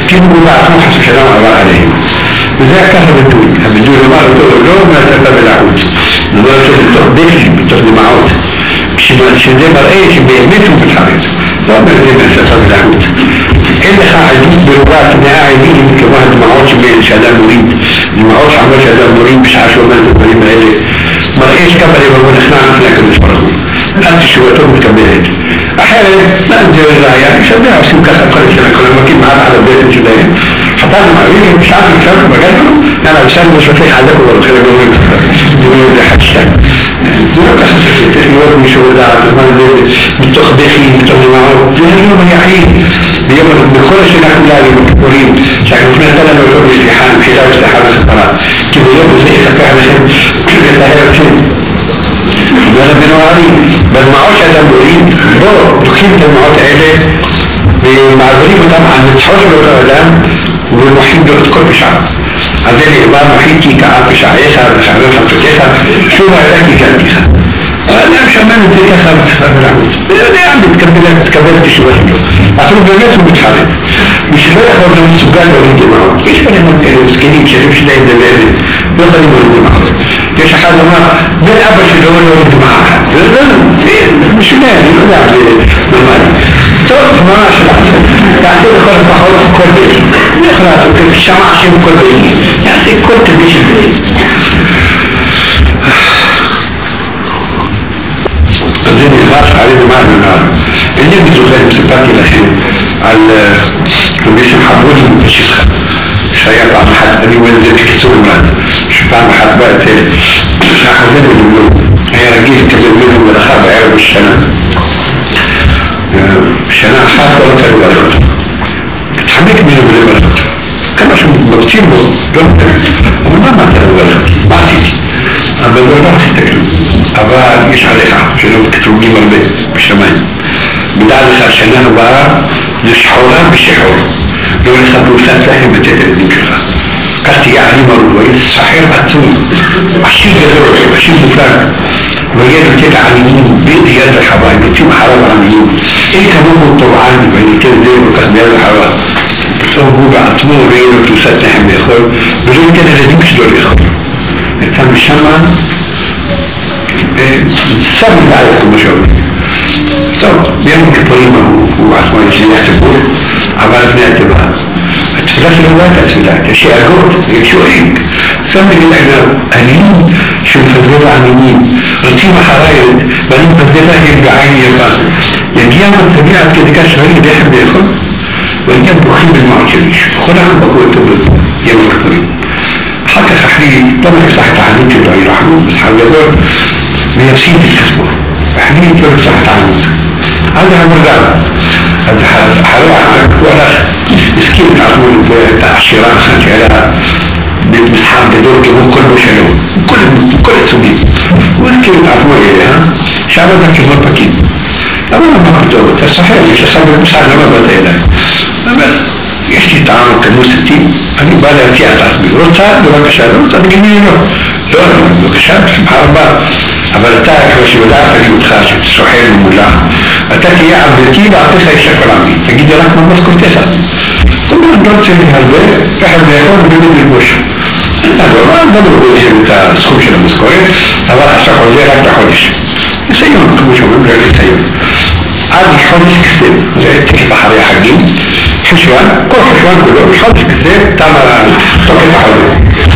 كلمة بعضهم حسب شلام عبارة عليهم وذا كهر بدون بدون ما تقول له ما تقبل العود لما تقبل بتقبل معود مش ما شو ده مرأيش بيعملهم في الحرير لا ما يدري ما تقبل العود اللي خاعدين بالوقت ناعدين يمكن واحد معودش بين شهادة مريد المعودش عمل شهادة مريد مش عارف وما المريد ما يلي مرأيش كبر يبقى نحن لكن مش فرقوا أنت شو تقول مكملين أحيانا ما أنزل الله يعني شبه عشان كذا قريش أنا كل ما كنت معاه على البيت الجديد فطبعا معين مش عارف الكلام مجاله أنا بسأل مش فاكر حدك ولا خير يقول يقول ده حاجتين دول كسر في الوقت مش هو ده المال بتخدخي بتطلعه ده اليوم يحيي اليوم بكل شيء نحن لا يمكنين شايفين فينا تلا لو يقول استحام في لا استحام الخطرات كده يوم زي فكرة كده تهرب ولا بنواري بل معوش هذا مريد دو تكيم تنمعوت عيلة بمعذرين طبعا نتحوش بالإعلام والمحيط دو تذكر بشعب هذا الإعلام محيطي كعب بشعيسة بشعبين خمسة شو ما يلاقي كالبيخة أنا مش أمان الدنيا خمسة بالعمود أنا عندي تكبلت تكبلت شو بحجو أخلو بلاتهم بتحرك مش لا يخبر من السجال وريد معه إيش بني ممكن المسكينين شريفش لا يبدأ بلاد يخلي وريد معه ليش حاجة ما من أبش الأول ورد معها مش مالي ولا عبد المالي طب ما أشرح يعني خلص بحاول كل بيت خلاص الشمع عشان كل بيت يعني كل تبيش البيت الدنيا غاش عليه معنا النهار اللي بيزو غير مسباتي الأخير على البيسم حبولي بشيسخة شايف عن حد أني ولدت كتير مرات شبان حد بقى تاني أخذين من اليوم هي رجيت كذب منهم والأخاب عيرب الشنة الشنة حاطة وتر الولد تحميك منهم الولد كما شو بكتير بو دون وما ما تر الولد ما سيتي أما الولد ما سيتكلم أبا يشعر إخاء شنو كتروجي مربي بشمان بدال الخار شنة بقى لشحورها بشحور لو يخبروا ثلاثة بتدري نجرها كاتي يعني مرضوين صحيح أتون عشين جدور عشين بفلان ويجب تتعلمين بيد الحبايب تيم حرام عملين إيه كمان طبعا بين كذب وكذب الحرام بتقوم بعطمه بين وتسدح من الإخوان بدون كده لازم تدور الإخوان الإنسان بالشمع سبب عليكم مشاور طب يمكن طريقه وعثمان الجنة يحتبون عبارة اعتبار تفلس الوقت أسئلات أشياء أقول يكشوئك سمي للعناب أليم شو الفضل عمينين رتيمة حرايد بلين فضلها يبقى عيني يبقى يجيام الطبيعة كده كشغالي بيحب يأخذ ويجب بخيب المعجليش خلع بقوة تبرد يوم الكبير حتى تحليل طبعا صح تعليم تدعي رحمه بالحلقات بيفسيد الكسبه تحليل تبقى صح تعليم هذا هو الرجال هذا حلوة ولا مسكين تعطون تأشيرات خلت على بمسحاب بدور كمون كل مشلو كل كل سبيل مسكين تعطون عليها شعب ذاك المربكين أما ما كنتوا تصحيح مش أصابوا المساعدة ما بدأ إليه أما يشتي تعامل كالمستين أنا بالي أتيها تعطبي رتها لما كشاد رتها بجميل له لا لما كشاد سبحان الله أما التاك وشي بدأتك متخاشب سحيل الملاح أتاك يا عبدتي بعطيها الشكل عمي تجد لك ما مذكر تسعة ثم أدرت في هالبيت فحب يكون بدون البوش هذا ما ضمن البوش بتاع سخوش المذكورين هذا أشرح وزي لك تحولش يسيون كموش ومن غير يسيون عاد يحولش كثير زي التكي بحرية حقين حشوان كل حشوان كله يحولش كثير تعمل توقي تحولي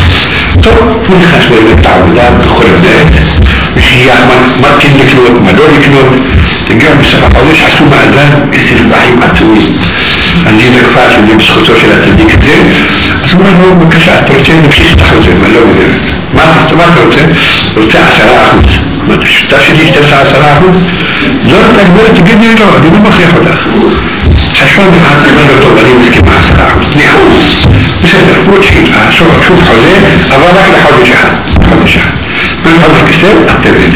طب كل خاص بين التعاملات دخول البيت مش هي ما تكنك نوت ما دوري كنوت تنقل بسبب حوليش حسوا مع الآن يصير البحيم عتوي عندي لك فاش اللي بسخطوش لا تديك كثير أسمع هو مكشع ترتين بشيش تحوزين ما لو ما ما ترتين رتين عشرة أخوز ما تشتاش دي تسعة عشرة أخوز زور تكبير تجدني له دي ما خير ولا حشون حتى ما لو تغني مسكين مع عشرة أخوز نحوز مش هذا هو شيء شوف شوف حوزين أبغى لك حوز شحن حوز شحن من حوز كثير أتبين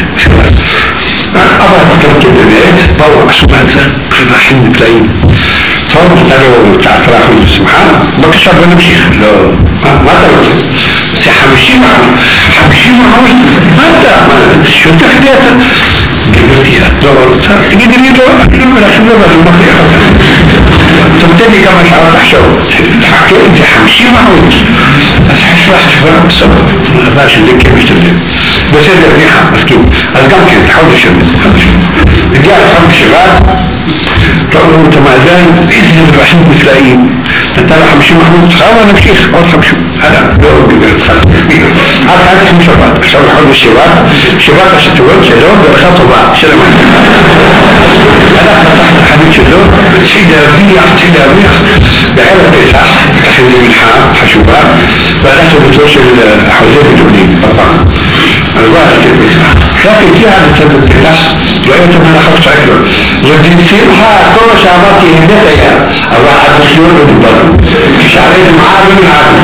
أبغى أكتب كده بيت ضوء سبحانه خذ حين بلاين طب أنا تعرف أخذ سبحان ما كشف ولا مشي لا ما ما تعرف بس حمشي معه حمشي معه ماذا ما شو تخديت قلت يا دور تقدر يدور أكيد ولا شو ما ما خير طب تدي كما شعرت أحشو حكيت انت حمشي معود بس حش واحد شفرق بالسبب باش اللي كيف يشتغل بس هذا منيحة مسكين القام كان تحاول يشمل رجال خمس شباب قالوا انت ما زال باذن الرحيم تلاقيه انت راح حمشي محمود خلاص انا مشيخ او حمشي هذا دور بيقول خلاص هذا هذا اسمه شباب عشان حول الشباب شباب عشان تقول شلون بيرخصوا بعض شلون هذا فتحت حديث شلون سيدة ربيع سيدة ربيع بعيرة تسعة تحديد من حام حشوبها فنحن بتوصل حوزين الجبنين طبعا الواحد تبقى لكن في هذا السبب كتاس وأنتم أنا خفت أكبر وجنسيها كل شعباتي هندتها الله عز وجل بالبر شعبين معارض من عارض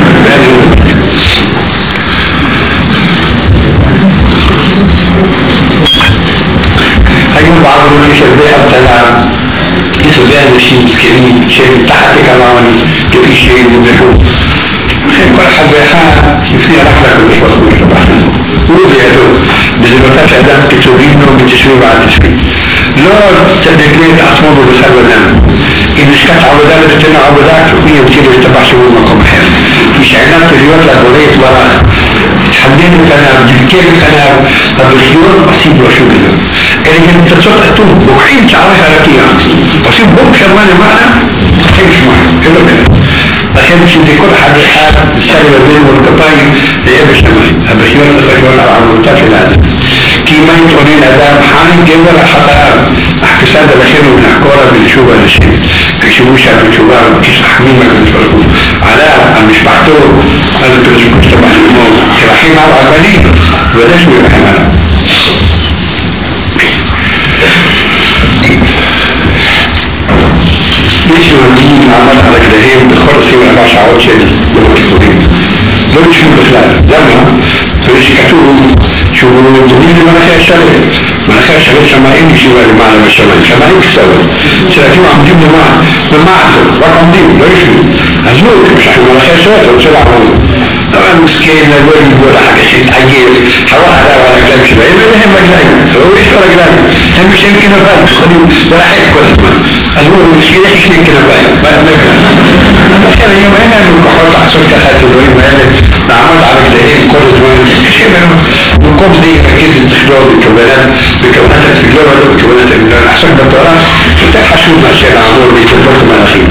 هيوم بعضهم يشبه التلام يشبه الشيء مسكين شيء تحت كمان كل شيء يذبحوه كل حد يخاف فيها رحلة كل شوط وزيادو بزبطات عدم كتبينه بتشويه بعد تشويه لو تدقيت أطمب بسبب الدم إن شكت عبدالة بتنا عبدالك وهي بتيجي يتبع شوه مقام حير مش عناب تريوت لأبولية وراء تحدين الكلام جبكير الكلام البخيور أسيب وشو كده إذا كنت تتصدق أتوه بوحين شعرها ركيا أسيب بوك شرمان معنا تحيش معنا كده كده لكن مش دي كل حد حال السالة بين والقطاين لإبش نمي البخيور الرجل على عمودات في العالم كيما يتقولين أدام حاني جيبر حتى احتساد الأخير من أحكورة بالشوبة للشيء كشبوشة بالشوبة كيس حميمة بالشوبة على مش بعتور هذا كنت مجتمع الموت كرحيم على عملي ولاش بيرحيم على ليش يوديين عمل على كدهين بخلص يوم أربع شعوات شيء لوكتورين لو تشوف بخلال لما فليش كتوه شو الدنيا ما نخير شغل ما نخير شغل شمائين شوال معنا بالشمائين شمائين كسوي سلاتيو عم جيب نماء نماء رقم دي لا يشوي أزموك مش عم ما نخير شغل وصل عمود طبعا مسكين الولي يقول حاجة شيء عجيب حواء هذا ولا كلام شبائين ما هم مجلعين هو إيش ولا كلام هم مش يمكن أفهم خليهم ولا حيث كل اسمه أزموك مسكين إيش يمكن أفهم ما نفهم لكن يوم هنا نكحوط عصر كخات الولي ما يلي نعمل على كدهين كل اسمه شيء منهم نقوم دي ركيز استخدام بكونات بكونات التجارة وبكونات الإمدان أحسن بالطرق وتحشوا ما شاء العمور بيتبقى ملاخين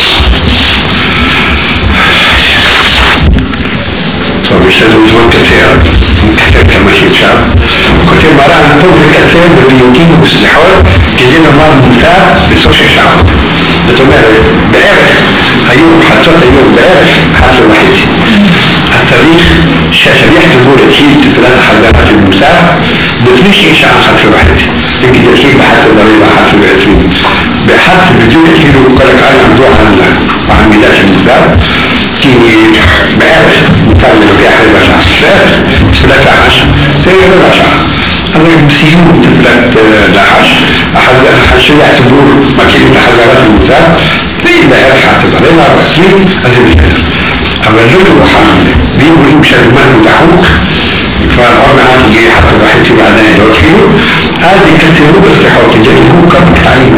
فبيشتغلوا زمان كثير كثير كماشي بشعب كثير مرة عن طول كثير بالبيوتين والسحور كدينا مار ممتاز بسوش الشعب بتمر بعرف أيوم حطت أيوم بعرف حاجة واحدة التاريخ شبيحة البولة تشيل ثلاثة حلقات في المساء بتمشي إشعاع خلف واحد يمكن تشيل بحث الضريبة حث العشرين بحث بدون تشيل وقالك أنا عمدوها عن بداية المساء كيني بعرف مثال لو في أحد بشعر ثلاثة عشر سيئة العشر هذا يمسيون تبلت لحش أحد الحش يحسبوه مكينة حلقات المساء ليه بعرف حتى ضريبة رسمين هذه بشكل أما الجل وحامله بيقولوا بشرمان متحوك فالعرض عادي جاي حتى الواحد في بعدين يدور فيه هذه كتيرو بس لحوك جايبوه كم تعليم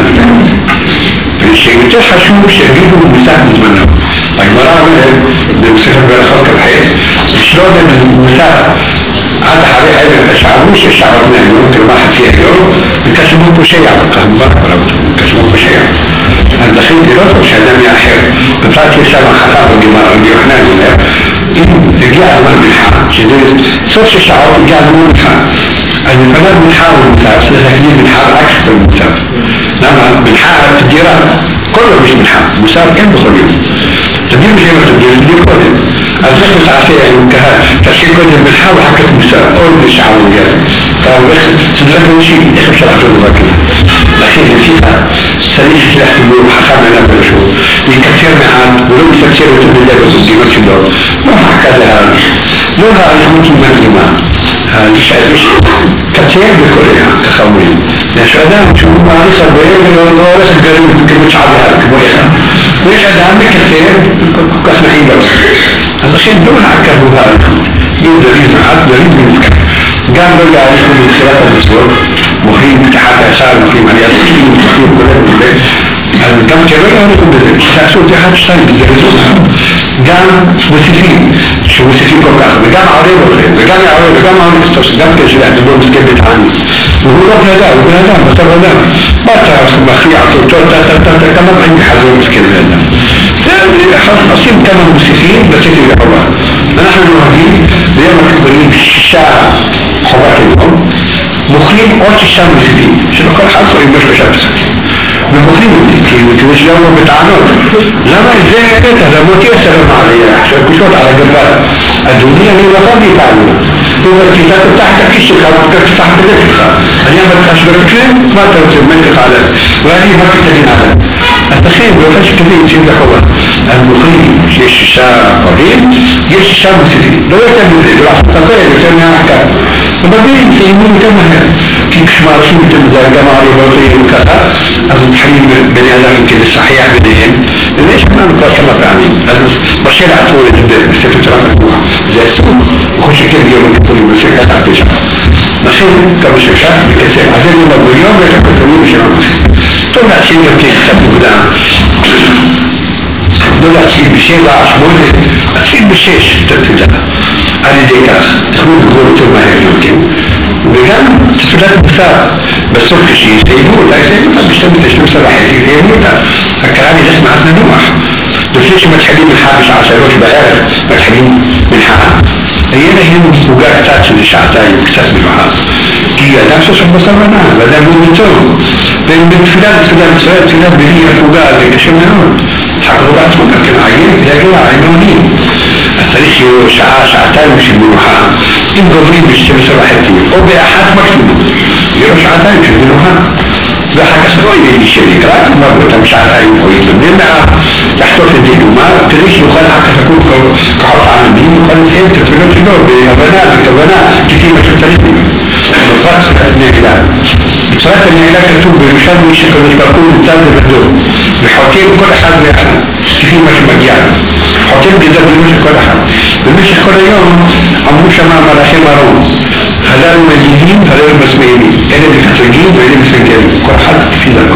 الشيء تحشوه شديده ومساعد منه طيب مرة بمسافة بين خلق الحياة شلون المساعد هذا حالي عيب الشعبوش الشعبنا ممكن ما حد فيه اليوم بكسبوه بشيء كهمبر ولا بكسبوه بشيء الدخيل دلوقتي مش هنعمل أخير بطلعت يسمى خطاب الجماعة الجوحنان إن رجاء المال بالحال شديد صرش الشعوات رجاء المال بالحال أن البلد بالحال والمساعد سيخليه بالحال أكثر من المساعد لما بالحال التجيرات كله مش بالحال مساعد كم بخل يوم تدير مش يمر تدير تدير كله الزخ مساعدية يعني منكها تشكيل كله بالحال وحكة مساعد أول بالشعب والجال فأخذ تدرك شيء يخب شرحته لباكي لكن فيها سريش سلاح تقول حكام أنا بلشو يكثير معان ولو يستكثير وتبدأ بسجي ما تشدور ما حكى لها لولا يمكن من الجماعة مش مش كثير بكلها كخوين يعني شو أدام شو معرفة بيجي ورث الجريم يمكن مش عادها كبيرة ليش أدام كثير كسمعين بس هذا شيء دون عكروا هذا يقدر يزعل يريد يمكن قام برجع يكون من ثلاثة أسبوع مخيم تحت أسار مخيم عليها مخيم مخيم كلها بالبيت الكم كمان أنا بذل تحسوا دي حد شيء بيدرسوها جام وسيفين شو وسيفين كوكا جام عريض ولا جام عريض جام عريض استوصل جام كذا شيء عندهم مسكبت عني وهو هذا وهذا بس هذا ما تعرف ما خيار توتر تا تا تا كمان عندي حذر مسكين هذا ثاني حرف أصيل كمان وسيفين بس يجي حوار نحن نوعين اليوم كبرين الشارع حوار اليوم مخيم أوش الشام وسيفين شنو كل حرف يبش بشرط بمخيم وتوش يوم بتعنون لما إزاي كده هذا موتي السلام عليه عشان كشوت على جنبات الدنيا اللي وصلني تعلم هو الكتاب تحت كيش الخبر تحت ذلك اليوم بتأشبر كلام ما تنسب منك على وهذه ما تتدين على التخيل بفاش كثير يصير لحوة المخيم يش الشارع قريب يش الشام وسيفين لو يتم ذلك راح تقول يتم أحكام وبعدين يمين كم هنا كيف ما رسول يتم ذلك جماعة الوضعية وكذا أظن تحليل بني آدم يمكن الصحيح بديهم ليش ما نقول كما بعمين بشير عطول الجدد بسيطة رفع زي السوق وخش كده يوم كتولي بسيطة عطيشة نخيل كمشكشة بكثير عزيز الله باليوم يتكتولي بشيطة طبعا شيء يمكن تبقى قدام دولة شيء بشيء ضعش مولد أتفيد بشيش تبقى هذه ديكاس تخوض بقول تبقى هيك يمكن وبجان تفلات مثال بس ترك شيء سيبوه لا سيبوه بيشتغل تشتغل صلاحيتي سيبوه الكلام اللي اسمه عندنا نوح دفليش ما تحليم من حابش عشان يروح بعير ما تحليم من حاب هينا هي مفوقات تاتش اللي شعتاي وكتاب المحاب كي نفسه شو بصرنا بدأ مؤمنتهم بين من فلان فلان فلان فلان بليه فوقات زي كشمنون حقا بعد ما كان عين يلاقي عينوني التاريخ شعاع شعتاي مش المنوحة إن قضرين بيشتري صلاحيتي أو بأحد مكتوب يروح شعتاي مش المنوحة ده حاجة سوية اللي الشركات ما بقولها مش عارف أيه كويس منها يحتوي في دي وما تريش يقال حتى تكون كحرف عالمين وقال إيه تتفلت النور بأبناء بكبناء كثير ما تتريبي بصرات النعلاء بصرات النعلاء كتوب بمشان ويشكل البركون الثالث بالدور بحوتين كل حد يحنا كثير ما تمجيان حوتين جدا بمشي كل حد بمشي كل يوم عمو شماء مراحي مرونس هذا المزيدين هذا المسميين إلى بكترجين وإلى بسنجين كل حد في ذلك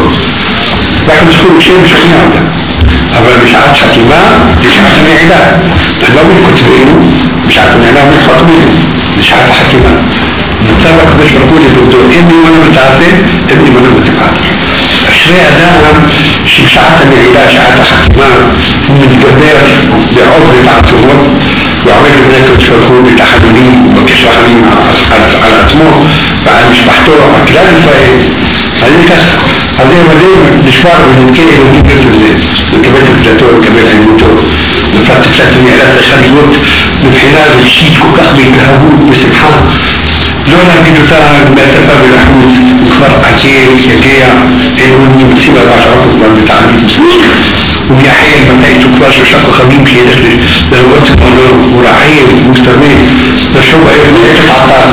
لكن تقول شيء مش هنعمل أولا مش عارف حكيمة مش عارف نعلاء لو الكتبين مش عارف نعلاء من خطبين مش عارف حكيمة نتابع مش بقول الدكتور ابني وانا متعافي ابني وانا متعافي الشريعة دائما شعات النعلاء شعات حكيمة من الجبير بعضر تعطيهم وعمل ذلك تفرقون بتحديدين وكشف حليم على أطموه بعد مش محتوى أكلان الفائد هذه كسر هذه مدين نشفار من الكيل وممكن تنزل وكبير البلاتور وكبير الموتور نفتح تفتح النعلاء لخلي الوقت من خلال الشيك وكخبي بهبوط بسبحان لولا بدوتان ما تفهم بالحمود وكبر عكير يجيع علموني بسيبة العشرة أكبر بتعليم مسلم وبيحيي المتاعي تكبرش وشاكو خبيب في داخل للوقت قانون ورعيل مستمر نشوف ايه ملائكة عطاء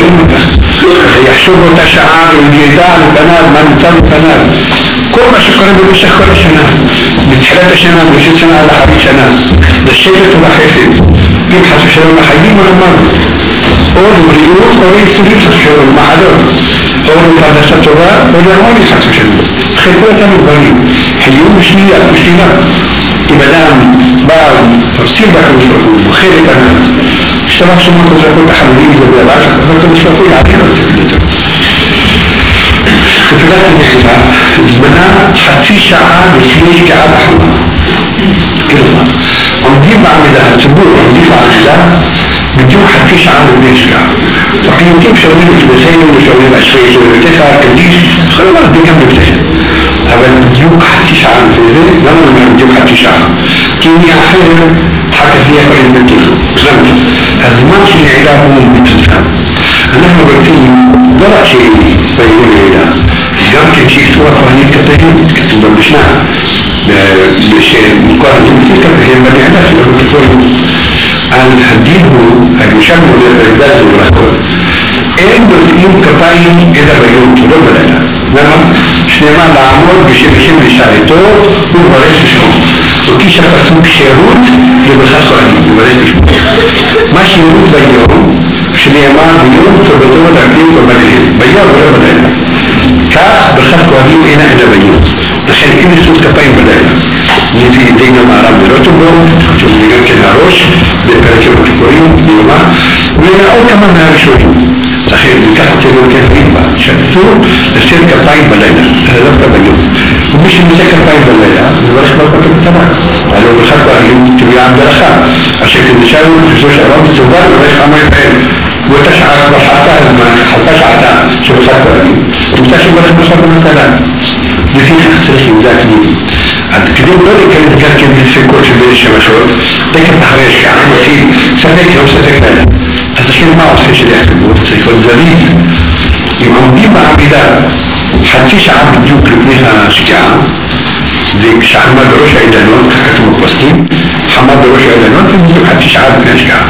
يحسبوا تشعار والجدال البنات من تم البنات كل ما شكرا بمشكرة سنة بثلاثة سنة بست سنة على حبيب سنة ده الشيء تبقى حيثي يبحث في شرم حيين ولا مرة أول مريون أول يسير في شرم معدر أول مفادة ستبقى ولا أول يسحب في شرم خيبوة تنبغي حيون مش ليا مش ليا إبدام بعض تفسير بكر وشركون وخير البنات اشتبه سمع تزرقون تحملين زي العشر تفكر تشركون علينا وتفلتر تفلت النعلاء الزمناء حتى شعار بسليش كعاد أحمد كلمة ونجيب عملها تبور ونجيب عملها بديو حتى شعار بسليش كعاد فقيم كيف شغلين الثلاثين وشغلين العشرين وشغلين تسعة كديش خلوا مرة بيجم بكتشف هذا بديو حتى شعار في ذلك لما نعمل بديو حتى شعار كيني أحيانا حكى فيها قريب من كيف زمن هذا ما شيء العلاء هو بتنسان نحن قلتين ضرع شيء بيقول العلاء يمكن شيء صورة وهنيك كتاين كتب بلشناها بشيء مقارنة بسيطة هي مبنيعات لما كتبوا عن الحديد المشمل للرجال والرهول إن بسيط كتاين إذا بيوم تلوم لنا لما شنما العمود بشيء بشيء بشاريتو وبريس شون وكي شفتوك شيروت لبخاصة عنه وبريس شون ما شيروت بيوم شنما بيوم تبدو تقديم تبديه بيوم ولا بدأنا كاس بخاصة عنه إنا إلا بيوم لخير אם ניסות כפיים בלילה, נביא דינה מערב ברוטנבורג, שזה גם כן הראש, בפרק יום הכיפורים, ביומה, ועוד כמה מהראשונים. לכן ניקח אותי גם כן ריבה, שאסור לשאת כפיים בלילה, זה לא כבר ביום. ומי שנושא כפיים בלילה, זה לא שכבר פתאום קטנה. הלוא בכלל פעמים תביעה ברכה, אשר כדשאנו בשלוש העולם תצובה וברך עמה ישראל. ואותה שעה כבר חלתה הזמן, חלתה שעתה שבחד פעמים, ומצא שברך בשלב במתנה. לפיכך צריך יהודה כניעים. אז כדי לא להיכנס גם כן בספקות של בין שמשות, דקת אחרי השקעה, מתחיל ספק לא ספק לילה. אז לכן מה עושה שליח ציבור? צריך להיות זריז. אם עומדים בעמידה חצי שעה בדיוק לפני השקיעה, וכשעמד בראש העידנות, כך כתוב בפוסקים, עמד בראש העידנות ובדיוק חצי שעה לפני השקיעה.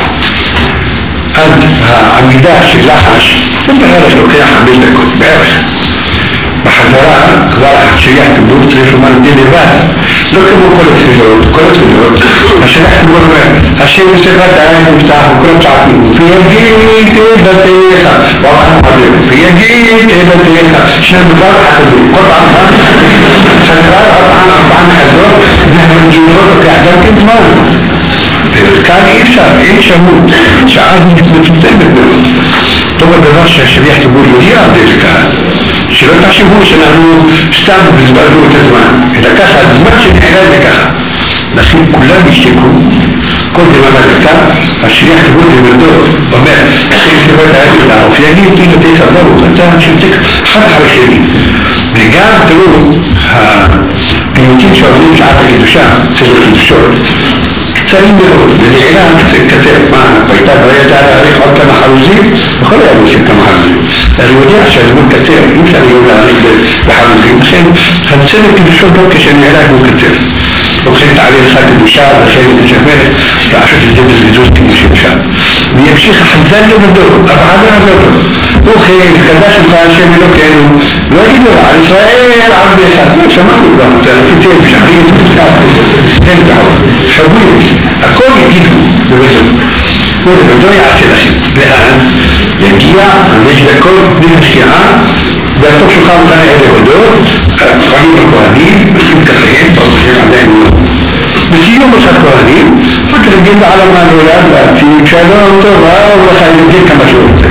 עד העמידה של לחש, זה בערך לוקח חמש דקות, בערך. בחזרה, כבר השליח ציבור צריך לומר את זה לבד. לא כמו כל התפילות, כל התפילות, השליח ציבור אומר, השם מסתרת העין מפתח וכל צעקים, ויגיד את בתיך, ואחר חבר, ויגיד את בתיך, שני דבר חזור, כל פעם חזרה, ארבעה, ארבעה חזור, והמנג'ונות לוקח גם כן זמן. וכאן אי אפשר, אין שמות, שעה מצומצמת מאוד. טוב הדבר שהשליח ציבור יודיע על זה לקהל, שלא תחשבו שאנחנו סתם בזבזנו את הזמן, אלא ככה, הזמן שנעלה זה ככה. לכן כולם ישתקו, כל זמן הדקה, השליח ציבור לבדות, אומר, אחרי סביבת הערך לערוף, יגיד, תגיד את זה, לא, אתה שתק אחד אחרי שני. וגם תראו, הפיוטים שעובדים שעת הקדושה, סדר קדושות, קצרים מאוד, ונעילה כתב, מה, הייתה בעיה להעריך עוד כמה חרוזים, בכל היה עושים כמה חרוזים. אני יודע שהזמן קצר, אם אפשר היום להעריך בחרוזים, לכן הצדק קדושות גם כשנעילה הוא קצר. לוקחים תעלה לך קדושה, לכן תשמר, לעשות את זה בזריזות כמו שאפשר. וימשיך החזן לבדו, אבעד לעזור. הוא חייב, קדש לך השם אלוקינו, לא יגידו לו, על ישראל עבד אחד, לא שמענו כבר, זה רפיתם, שחרית, אין דעות, שבויים, הכל יגידו, בבדו. הוא לבדו יעשה לכם, ואז יגיע חמש דקות בלי השקיעה, והתוך שולחן אותנו אלה הודות, הכהנים הכהנים, עושים כפיהם, ברוך השם עדיין לא. בסיום עושה כהנים, מתרגלים לעולם הנולד להציג, שלום טוב, אה, הוא לך יגיד כמה שהוא רוצה.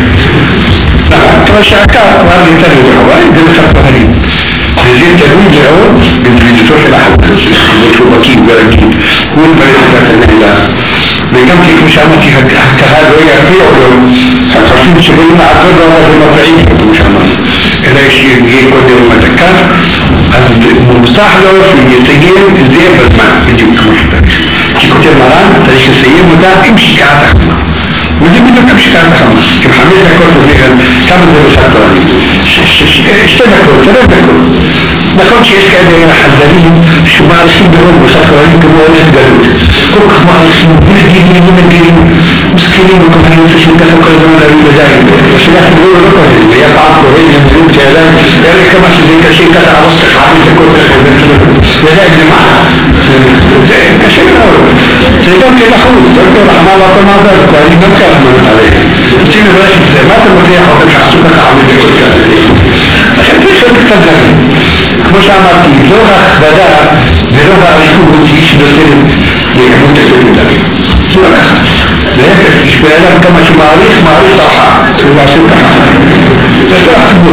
כמה שעקה, הוא היה יותר לדחווי, זה לך כהנים. וזה תלוי מאוד בדריזתו של החוק, שהוא בקיא ורגיל, הוא מתפרץ את הנעלה. וגם כי כמו שאמרתי, הקהל לא ירפיע אותו, החפים שבאים לעקוד לו אבל הם מפעים, כמו שאמרתי. אלא שיהיה קודם מדקה, אז מובטח לו שהוא יסיים את זה בזמן, בדיוק כמו שתריך. כי כותב מרן, צריך לסיים אותה עם שקיעת החמה. וזה בדיוק עם שקיעת החמה. עם חמש דקות ובכן, כמה זה בשעת תורנית? שתי דקות, שלוש דקות. נכון שיש כאלה חזנים שמעריכים מאוד בשעת תורנית כמו הולך גלות. כל כך מעריכים, מנגינים ומנגינים, מסכימים וכמובן נוצאים ככה כל הזמן להרים ידיים. השלח נגדו לא כהן, היה פעם קוראים למזים כידיים, אלה כמה שזה קשה ככה ערוס ככה, חמש דקות ככה, ידיים למעלה. זה קשה מאוד. זה גם כן לחוץ, דוקטור רחמה לא כל מעבר, ואני גם ככה מנת עליהם. רוצים לברך את זה, מה אתה מוכיח אותם שעשו ככה חמש דקות ככה? לכן צריך להיות קצת זרים. כמו שאמרתי, לא ההכבדה ולא העריכות היא שנותנת לעימות את זה לא ככה. להפך, יש באדם כמה שמעריך, מעריך תרחה. צריך לעשות ככה. זה לא הציבור.